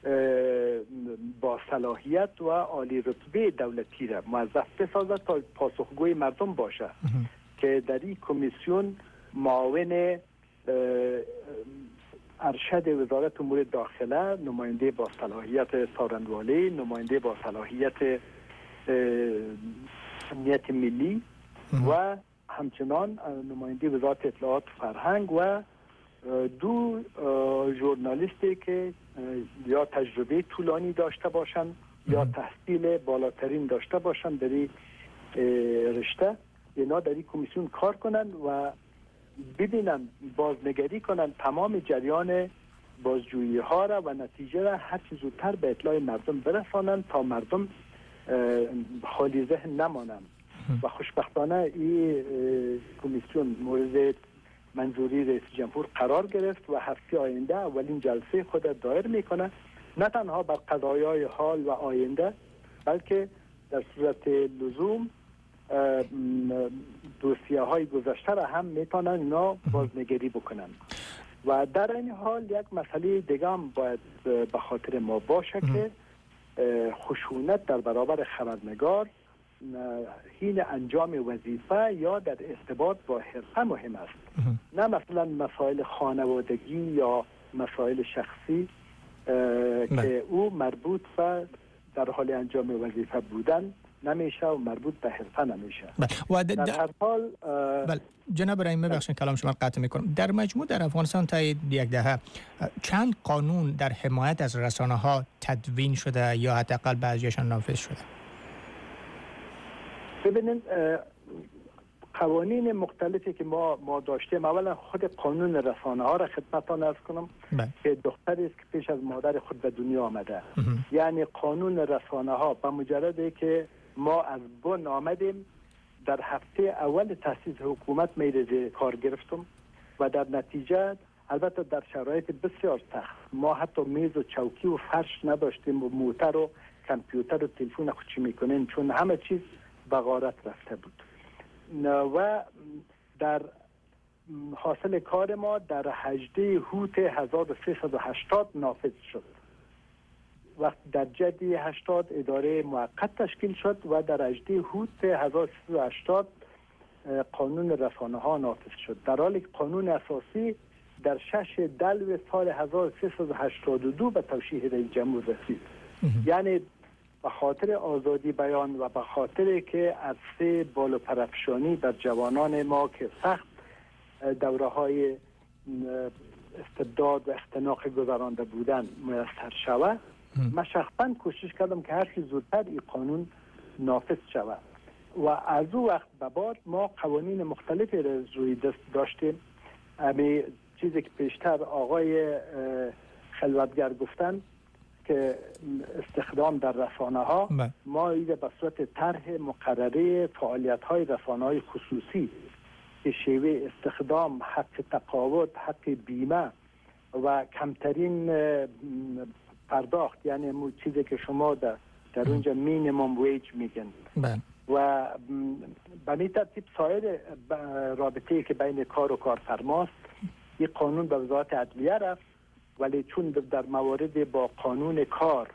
با صلاحیت و عالی رتبه دولتی را موظف بسازد تا پاسخگوی مردم باشه که در این کمیسیون معاون ارشد وزارت امور داخله، نماینده با صلاحیت سارنوالی، نماینده با صلاحیت امنیت ملی و همچنان نماینده وزارت اطلاعات فرهنگ و 2 ژورنالیستی که یا تجربه طولانی داشته باشند یا تحصیل بالاترین داشته باشند در این رشته، اینا در این کمیسیون کار کنند و ببینن، بازنگری کنند تمام جریان بازجویی ها را و نتیجه را هر چه زودتر به اطلاع مردم برسانند تا مردم خالی ذهن نمانند. و خوشبختانه این کمیسیون مورد منظوری رئیس جمهور قرار گرفت و هفته آینده اولین جلسه خود دایر میکنه، نه تنها بر قضایای حال و آینده بلکه در صورت لزوم دوسیه های گذشته را هم میتونن اینا بازنگری بکنن. و در این حال یک مسئله دیگه هم باید به خاطر ما باشه که خشونت در برابر خبرنگار حین انجام وظیفه یا در ارتباط با حرفه مهم است. نه مثلا مسائل خانوادگی یا مسائل شخصی که او مربوط به در حال انجام وظیفه بودن نمیشه و مربوط به حرفه نمیشه. و در هر حال جناب رحیم ببخشید کلام شما قطع میکنم. در مجموع در افغانستان تا یک دهه چند قانون در حمایت از رسانه ها تدوین شده یا حداقل بعضیشان نافذ شده؟ ببینید قوانین مختلفی که ما داشتیم، اولا خود قانون رسانه ها را خدمتتان عرض کنم که دختری است که پیش از مادر خود به دنیا آمده. یعنی قانون رسانه ها به مجرد که ما از بن آمدیم در هفته اول تأسیس حکومت میره کار گرفتم و در نتیجه البته در شرایط بسیار سخت ما حتی میز و چوکی و فرش نداشتیم و موتر و کامپیوتر و تلفن خود چی میکنیم چون همه چیز به غارت رفته بود و در حاصل کار ما در 18 اوت 1380 نافذ شد. وقت در جدی 80 اداره موقت تشکیل شد و در 18 اوت 1380 قانون رسانه ها نافذ شد، در حالی که قانون اساسی در 6 دلو سال 1382 به توشیح رئیس جمهور رسید. یعنی به خاطر آزادی بیان و به خاطر که عرصه بالا پرافشانی در جوانان ما که سخت دوره های استبداد و اختناق گذرانده بودن میسر شود، من شخصا کوشش کردم که هر چیز زودتر این قانون نافذ شود و از او وقت به بعد ما قوانین مختلفی را روی دست داشتیم. همین چیزی که پیشتر آقای خلوتگر گفتن که استخدام در رسانه ها، ما ایده به صورت طرح مقرره فعالیت های رسانه های خصوصی که شیوه استخدام، حق تقاعد، حق بیمه و کمترین پرداخت، یعنی چیزی که شما در اونجا مینیمم ویج میگن و به این ترتیب سایر رابطه‌ای که بین کار و کارفرماست این قانون به وزارت عدلیه رفت، ولی چون در موارد با قانون کار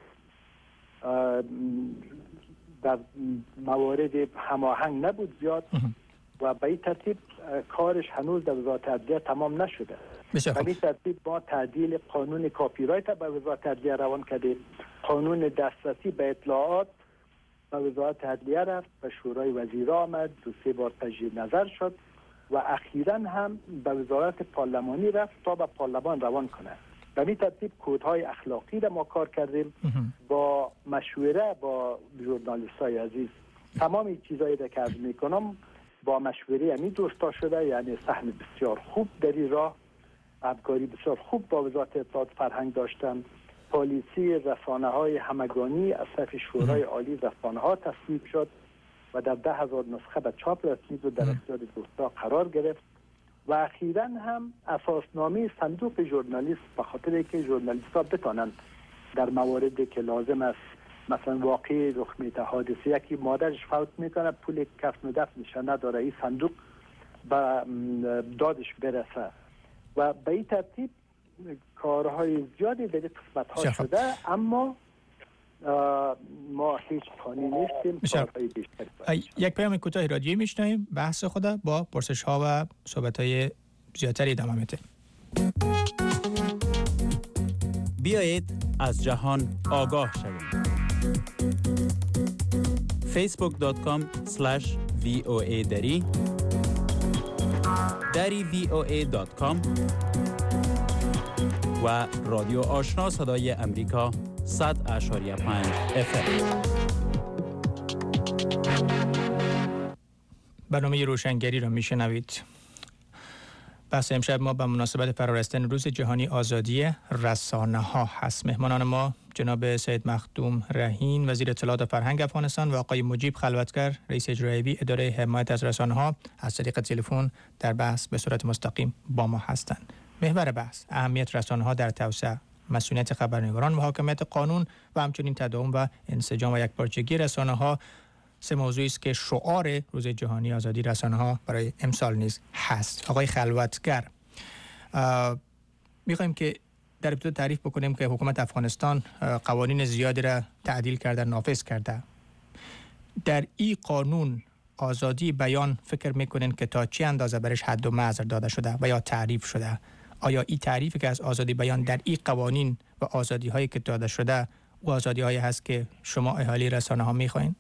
در موارد هماهنگ نبود زیاد و به این ترتیب کارش هنوز در وزارت عدلیه تمام نشده. به این ترتیب ما تعدیل قانون کاپی رایت به وزارت عدلیه روان کردیم، قانون دسترسی به اطلاعات به وزارت عدلیه رفت، به شورای وزیرا آمد، 2-3 بار تجدید نظر شد و اخیراً هم به وزارت پارلمانی رفت تا به پارلمان روان کنه. به این ترتیب کودهای اخلاقی را ما کار کردیم با مشوره با ژورنالیستای عزیز. تمام چیزایی را که عرض میکنم با مشوره همین دوستا شده، یعنی سهم بسیار خوب در این راه، همکاری بسیار خوب با وزارت اطلاعات فرهنگ داشتن. پالیسی رسانه های همگانی از طرف شورای عالی رسانه ها تصویب شد و در 10,000 نسخه به چاپ رسید و در اختیار دوستا قرار گرفت و اخیراً هم اساسنامه صندوق ژورنالیست به خاطر اینکه ژورنالیست‌ها بتانند در مواردی که لازم است، مثلا واقعی رخ میده، حادثه یکی مادرش فوت میکنه پول کفن و دفنش نداره، این صندوق به دادش برسه و به این ترتیب کارهای زیادی در قسمت‌ها شده، اما ما هیچ پانی نیستیم. کارهای بیشتری یک پیام کوتاه رادیویی میشنویم، بحث خود با پرسش‌ها و صحبت‌های زیادتری ادامه میده. بیایید از جهان آگاه شویم. facebook.com/voa dari voa.com و رادیو آشنا صدای امریکا 100.5 FM. برنامه روشنگری را میشنوید. بحث امشب ما به مناسبت فرارسیدن روز جهانی آزادی رسانه ها هست. مهمانان ما جناب سید مخدوم رهین وزیر اطلاعات و فرهنگ افغانستان و آقای مجیب خلوتگر رئیس اجرایی اداره حمایت از رسانه ها از طریق تلفن در بحث به صورت مستقیم با ما هستند. محور بحث اهمیت رسانه ها در توسعه، مسئولیت خبرنگاران و حاکمیت قانون و همچنین تداوم و انسجام و یکپارچگی رسانه ها، سه موضوعی است که شعار روز جهانی آزادی رسانه ها برای امسال نیز هست. آقای خلوتگر، می‌خوایم که در ابتدا تعریف بکنیم که حکومت افغانستان قوانین زیادی را تعدیل کرده، نافذ کرده. در این قانون آزادی بیان فکر میکنین که تا چه اندازه برش حد و مرز داده شده و یا تعریف شده؟ آیا این تعریفی که از آزادی بیان در این قوانین و آزادی هایی که داده شده و آزادی هایی هست که شما اهالی رسانه ها میخواین؟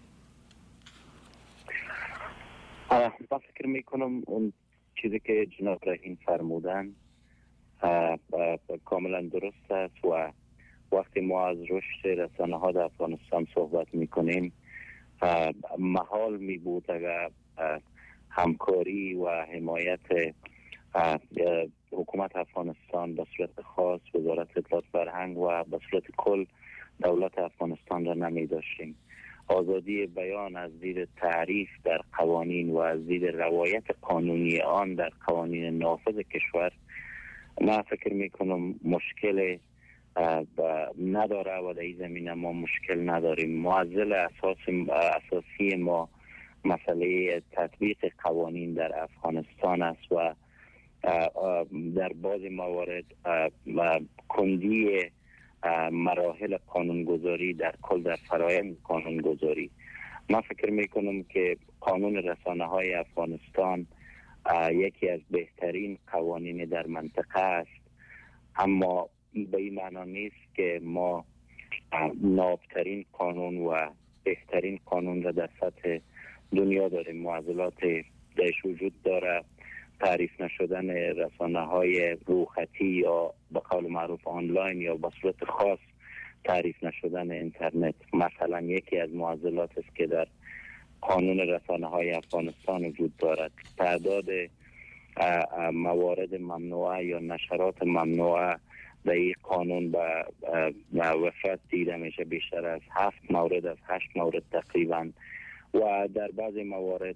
من فکر میکنم اون چیزی که جناب رحیم فرمودن کاملا درست است و وقتی ما از رشد رسانه ها در افغانستان صحبت میکنیم محال می بود اگر همکاری و حمایت حکومت افغانستان به صورت خاص وزارت اطلاعات فرهنگ و به صورت کل دولت افغانستان را نمی داشتیم. آزادی بیان از دید تعریف در قوانین و از دید روایت قانونی آن در قوانین نافذ کشور من فکر می کنم مشکل نداره و در این زمینه ما مشکل نداریم. معضل اساسی ما مسئله تطبیق قوانین در افغانستان است و در بعض موارد کندی مراحل قانونگذاری در کل در فرایند قانونگذاری. من فکر میکنم که قانون رسانه های افغانستان یکی از بهترین قوانین در منطقه است، اما به این معنا نیست که ما نابترین قانون و بهترین قانون را در سطح دنیا داریم. معضلات درش وجود داره، تعریف نشدن رسانه های روخطی یا به قول معروف آنلاین یا به صورت خاص تعریف نشدن اینترنت مثلا یکی از معضلات است که در قانون رسانه های افغانستان وجود دارد. تعداد موارد ممنوعه یا نشرات ممنوعه در این قانون به وفرت دیده میشه بیشتر از 7 مورد از 8 مورد تقریبا و در بعضی موارد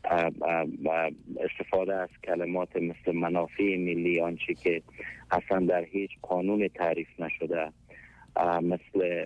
استفاده از کلمات مثل منافع ملی آنچه که اصلا در هیچ قانون تعریف نشده مثل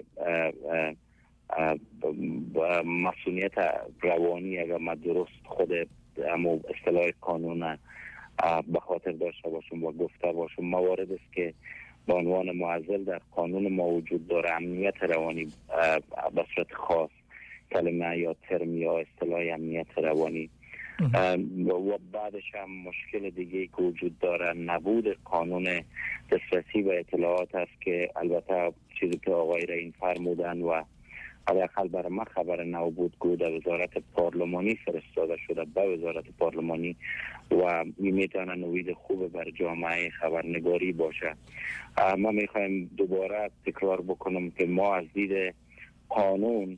مسئولیت روانی اگر ما درست خود اصطلاح قانون به خاطر داشته باشم و گفته باشم موارد است که به عنوان معضل در قانون ما وجود داره. امنیت روانی به صورت خاص کلمه یا ترم یا اصطلاح امنیت روانی و بعدش هم مشکل دیگه که وجود داره نبود قانون دسترسی و اطلاعات است که البته چیزی که آقای رئین فرمودن و حداقل برای من خبر نبود که در وزارت پارلمانی فرستاده شده به وزارت پارلمانی و میتونه نوید خوب بر جامعه خبرنگاری باشه. ما میخوایم دوباره تکرار بکنم که ما از دید قانون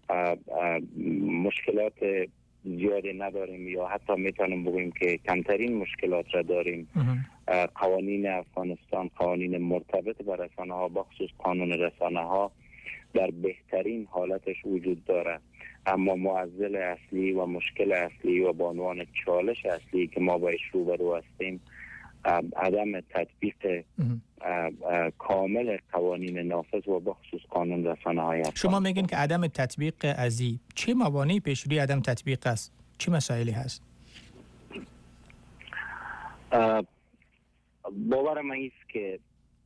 مشکلات زیادی نداریم یا حتی میتونم بگویم که کمترین مشکلات را داریم. قوانین افغانستان قوانین مرتبط با رسانه ها بخصوص قانون رسانه ها در بهترین حالتش وجود داره، اما معضل اصلی و مشکل اصلی و به عنوان چالش اصلی که ما باش روبرو هستیم عدم تطبیق کامل قوانین نافذ و بخصوص قانون رسانه های افغانستان. شما میگین که عدم تطبیق ازی چه موانعی پیش روی عدم تطبیق است؟ چه مسائلی هست؟ باور من است که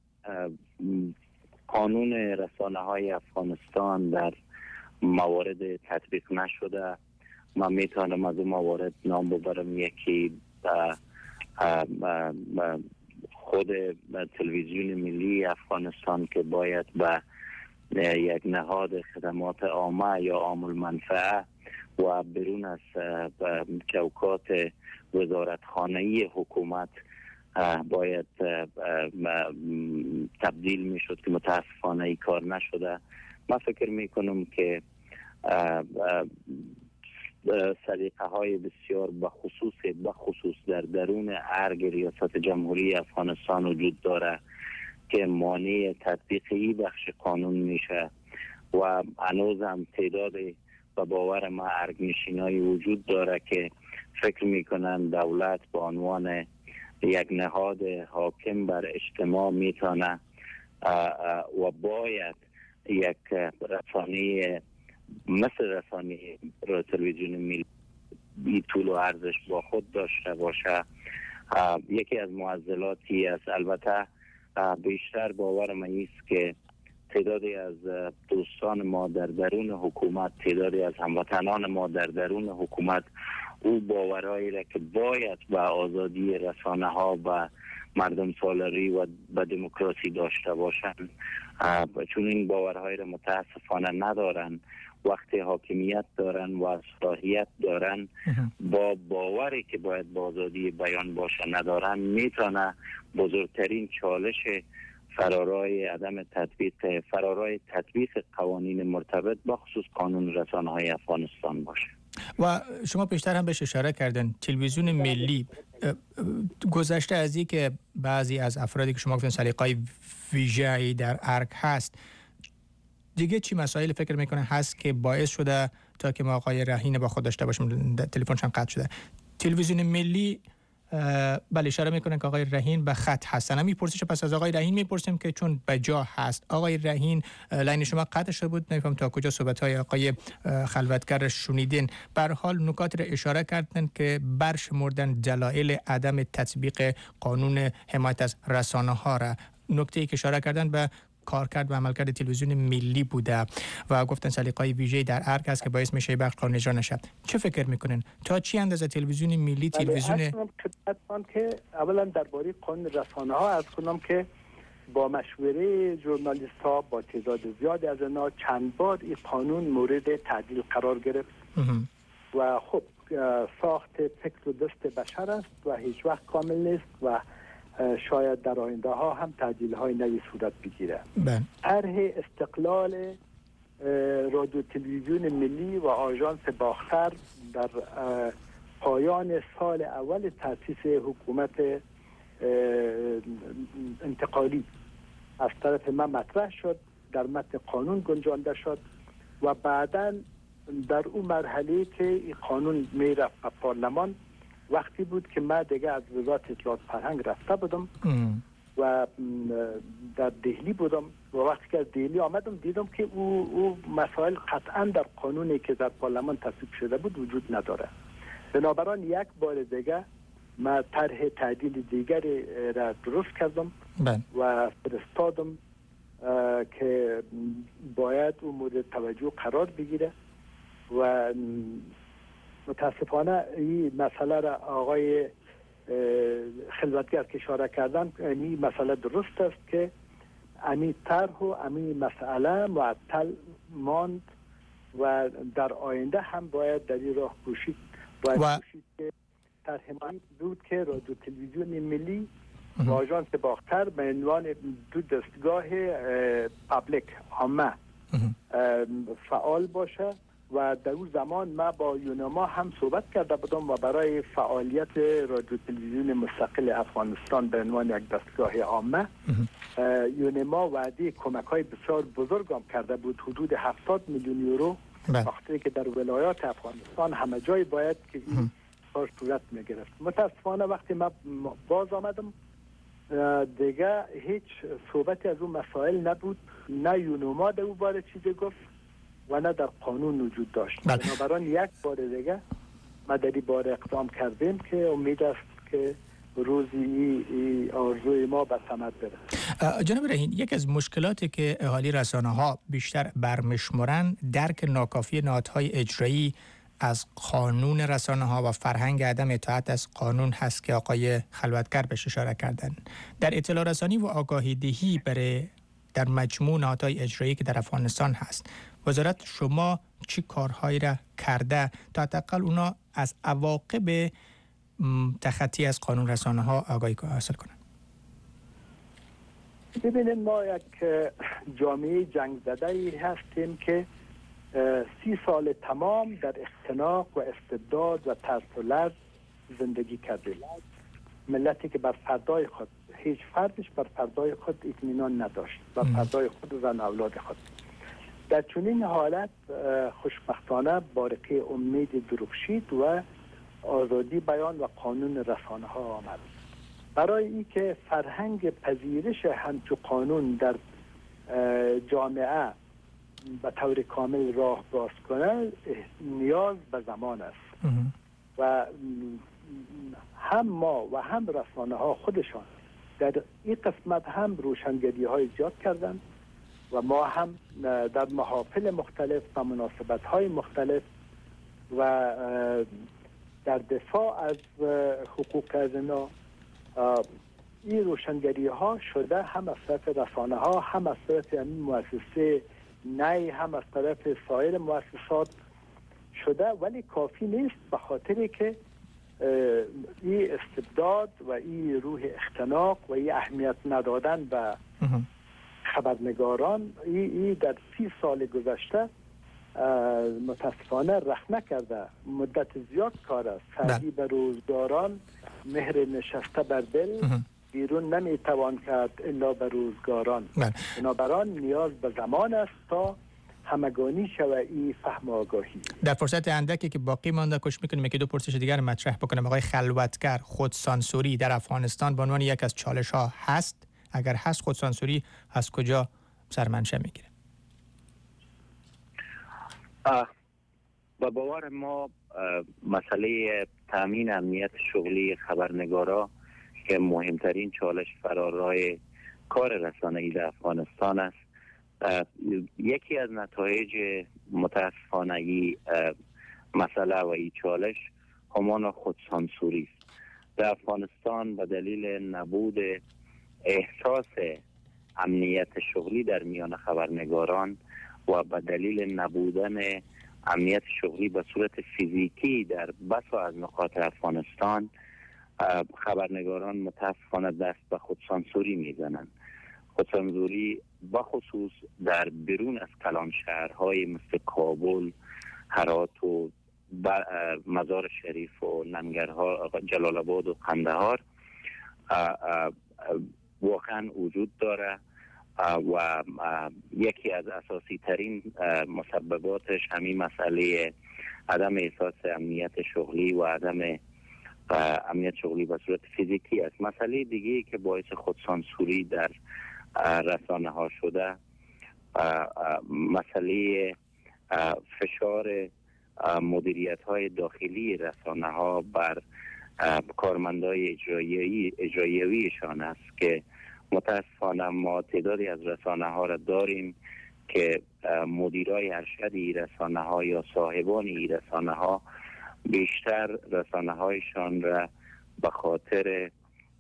قانون رسانه های افغانستان در موارد تطبیق نشده. من میتونم از اون موارد نام ببرم. یکی خود تلویزیون ملی افغانستان که باید به یک نهاد خدمات عامه یا عام المنفعه و برون از چوکات وزارتخانه‌ای حکومت باید تبدیل میشد که متاسفانه ای کار نشده. من فکر میکنم که سلیقه های بسیار بخصوص در درون ارگ ریاست جمهوری افغانستان وجود داره که مانع تطبیق این بخش قانون میشه و هنوز هم تعداد و باور ما ارگنشینایی وجود داره که فکر میکنن دولت به عنوان یک نهاد حاکم بر اجتماع میتونه و باید یک رسانه مثل رسانه تلویزیون ملی طول و عرضش با خود داشته باشه. یکی از معضلاتی است. البته بیشتر باور من است که تعدادی از دوستان ما در درون حکومت، تعدادی از هموطنان ما در درون حکومت او باورایی را که باید به آزادی رسانه ها و مردم سالاری و به دموکراسی داشته باشند، چون این باورهای را متاسفانه ندارن. وقتی حاکمیت دارن و صلاحیت دارن با باوری که باید با آزادی بیان باشه ندارن، میتونه بزرگترین چالش فرارای تطبیق قوانین مرتبط با خصوص قانون رسانه های افغانستان باشه. و شما پیشتر هم بهش اشاره کردن تلویزیون ملی گذشته از این که بعضی از افرادی که شما گفتن سلیقه‌ای ویژه‌ای در ارگ هست، دیگه چی مسائل فکر میکنه هست که باعث شده تا که ما آقای رهین با خود داشته باشیم؟ تلفنشان قطع شده. تلویزیون ملی بله اشاره میکنه که آقای رهین به خط هستن. میپرسیش پس از آقای رهین میپرسیم که چون به جا هست آقای رهین لاین شما قطع شده بود، نمیفهم تا کجا صحبت های آقای خلوتگر شنیدین. به هر حال نکات را اشاره کردن که برشمردن دلایل عدم تطبیق قانون حمایت از رسانه ها را. نکته ای که اشاره کردن به کارکرد و عملکرد تلویزیون ملی بوده و گفتن سلیقه‌ای ویژه‌ای در ارگ هست که باعث میشه بخش قانون اجرا نشه. چه فکر میکنین تا چی اندازه تلویزیون ملی تلویزیون که اولا درباره قانون رسانه ها از کنم که با مشوره ژورنالیست ها با تعداد زیادی از اینا چند بار این قانون مورد تعدیل قرار گرفت و خب ساخت فکر و دست بشر است و هیچ وقت کامل نیست و شاید در آینده ها هم تعدیل های نوی صورت بگیره. طرح استقلال رادیو تلویزیون ملی و آژانس باختر در پایان سال اول تأسیس حکومت انتقالی از طرف من مطرح شد، در متن قانون گنجانده شد و بعداً در اون مرحله که این قانون میرفت به پارلمان وقتی بود که من دیگه از وزارت اطلاعات فرهنگ رفته بودم و در دهلی بودم و وقتی که از دهلی آمدم دیدم که او مسائل قطعا در قانونی که در پارلمان تصویب شده بود وجود نداره. بنابراین یک بار دیگه من طرح تعدیل دیگری را درست کردم و فرستادم که باید اون مورد توجه قرار بگیره و متاسفانه این مسئله را آقای خلوتگر که اشاره کردن، این مسئله درست است که امی طرح و امی مسئله معطل ماند و در آینده هم باید در این راه کوشید که طرح بود که رادیو تلویزیون ملی و آژانس باختر به عنوان دو دستگاه پابلیک عامه فعال باشه و در اون زمان ما با یونما هم صحبت کرده بودم و برای فعالیت رادیو تلویزیون مستقل افغانستان به عنوان یک دستگاه عامه یونما وعده کمک های بسیار بزرگ هم کرده بود، حدود 70 میلیون یورو، وقتی که در ولایات افغانستان همه جای باید که این کار صورت میگرفت. متاسفانه وقتی من باز آمدم دیگه هیچ صحبتی از اون مسائل نبود، نه یونما در اون باره چیزی گفت و نه در قانون وجود داشت. بنابراین یک بار دیگه ما در این بار اقدام کردیم که امید است که روزی آرزوی ما به ثمر برسه. جناب رهین، یک از مشکلاتی که اهالی رسانه ها بیشتر برمیشمرند درک ناکافی نهادهای اجرایی از قانون رسانه ها و فرهنگ عدم اطاعت از قانون هست که آقای خلوتگر بهش اشاره کردن. در اطلاع رسانی و آگاهی دهی برای در مجموع نهادهای اجرایی که در افغانستان هست، وزارت شما چی کارهایی را کرده تا حداقل اونا از عواقب تخطی از قانون رسانه ها آگاهی حاصل کنن؟ ببینید ما یک جامعه جنگ زده هستیم که 30 سال تمام در اختناق و استبداد و ترس و لرز زندگی کردیم. ملتی که بر فردای خود، هیچ فردش بر فردای خود اطمینان نداشت، بر فردای خود و زن اولاد خود. در چنین حالت خوشبختانه بارقه امید درخشید و آزادی بیان و قانون رسانه ها آمد. برای اینکه فرهنگ پذیرش همچو قانون در جامعه به طور کامل راه باز کنه نیاز به زمان است و هم ما و هم رسانه ها خودشان در این قسمت هم روشنگری های زیاد کردند و ما هم در محافل مختلف و مناسبت‌های مختلف و در دفاع از حقوق زنا این روشنگری ها شده، هم از طرف رسانه ها، هم از طرف این مؤسسه نی، هم از طرف سایر مؤسسات شده، ولی کافی نیست، به خاطری که این استبداد و این روح اختناق و این اهمیت ندادن به خبرنگاران این در 30 سال گذشته متاسفانه رخ نکرده. مدت زیاد کار است. سعی به روزگاران مهر نشسته بر دل بیرون نمیتوان کرد الا به روزگاران. بنابراین نیاز به زمان است تا همگانی شوه این فهم و آگاهی. در فرصت اندکی که باقی مانده کوشش میکنیم که دو پرسش دیگر مطرح بکنم. آقای خلوتگر، خودسانسوری در افغانستان به عنوان یک از چالش ها هست؟ اگر هست خودسانسوری از کجا سرمنشأ میگیره؟ با باور ما مسئله تامین امنیت شغلی خبرنگارا که مهمترین چالش فرارای کار رسانه‌ای در افغانستان است، یکی از نتایج متاسفانه ای مسئله و این چالش همان خودسانسوری است. در افغانستان به دلیل نبود احساس امنیت شغلی در میان خبرنگاران و به دلیل نبودن امنیت شغلی به صورت فیزیکی در بسا از نقاط افغانستان، خبرنگاران متاسفانه دست به خودسانسوری میزنند. خودسانسوری بخصوص در بیرون از کلان شهرهای مثل کابل، هرات و مزار شریف و ننگرهار، جلال آباد و قندهار واقعا وجود داره و یکی از اساسی ترین مسبباتش همین مسئله عدم احساس امنیت شغلی و عدم امنیت شغلی به صورت فیزیکی است. مسئله دیگه که باعث خودسانسوری در رسانه ها شده مسئله فشار مدیریت های داخلی رسانه ها بر کارمندای اجراییشان است که متاسفانه ما تعدادی از رسانه ها را داریم که مدیرای ارشدی رسانه ها یا صاحبان رسانه ها بیشتر رسانه هایشان را به خاطر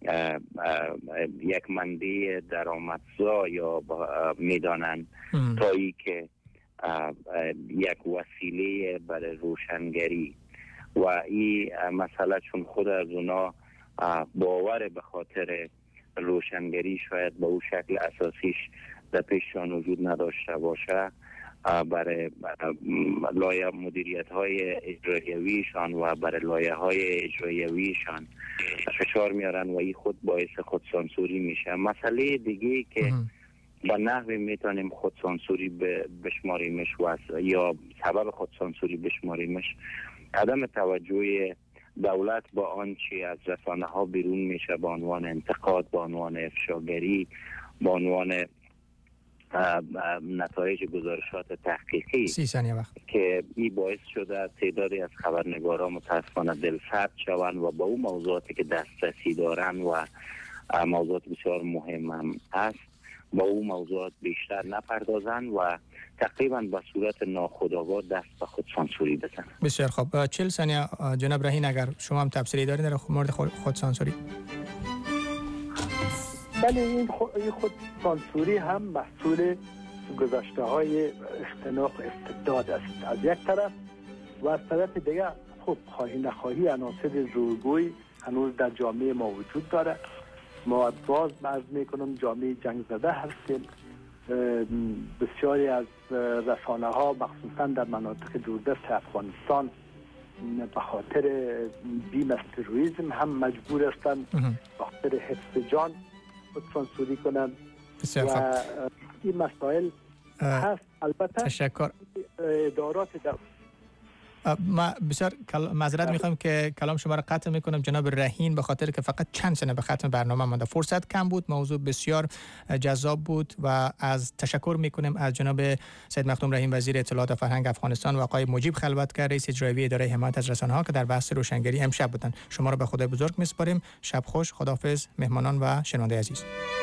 یک منبع درآمدزا یا میدانند تا ای که یک وسیله برای روشنگری و این مسئله چون خود از اونا باور به خاطر روشنگری شاید به او شکل اساسیش در پیششان وجود نداشته باشه، برای لایه مدیریت های اجراییشان و برای لایه های اجراییشان فشار میارن و این خود باعث خودسانسوری میشه. مسئله دیگه که با نحوی میتونیم خودسانسوری بشماریمش یا سبب خودسانسوری بشماریمش عدم توجه دولت با آنچه از رسانه ها بیرون میشه به عنوان انتقاد، به عنوان افشاگری، به عنوان نتایج گزارشات تحقیقی 30 ثانیه وقت که این باعث شده تعدادی از خبرنگاران متاسفانه دلسرد شوند و با اون موضوعاتی که دسترسی دارن و موضوعات بسیار مهم هم است با اون موضوعات بیشتر نپردازن و تقریبا به صورت ناخودآگاه دست به خودسانسوری بزنن. بسیار خوب. 40 ثانیه جناب رهین، اگر شما هم تبصری دارید در مورد خودسانسوری. بله، این خودسانسوری هم مسئول گذشته های اختناق استبداد است از یک طرف و از طرف دیگر خب خواهی نخواهی عناصر زورگوی هنوز در جامعه ما وجود داره. ما باز عرض میکنم جامعه جنگ زده هستیم. بسیاری از رسانه ها مخصوصا در مناطق دوردست افغانستان به خاطر بیم از تروریسم هم مجبور هستند به خاطر حفظ جان خودسانسوری کنند و این مسائل هست. البته تشکر. ادارات ما بسیار معذرت میخوام که کلام شما را قطع میکنم جناب رهین، به خاطر که فقط چند ثانیه به ختم برنامه مانده. فرصت کم بود، موضوع بسیار جذاب بود و از تشکر میکنیم از جناب سید مخدوم رهین وزیر اطلاعات و فرهنگ افغانستان و آقای مجیب خلوتگر رئیس اجرایی اداره حمایت از رسانه‌ها که در بحث روشنگری امشب بودند. شما را به خدای بزرگ میسپاریم. شب خوش، خداحافظ مهمانان و شنونده عزیز.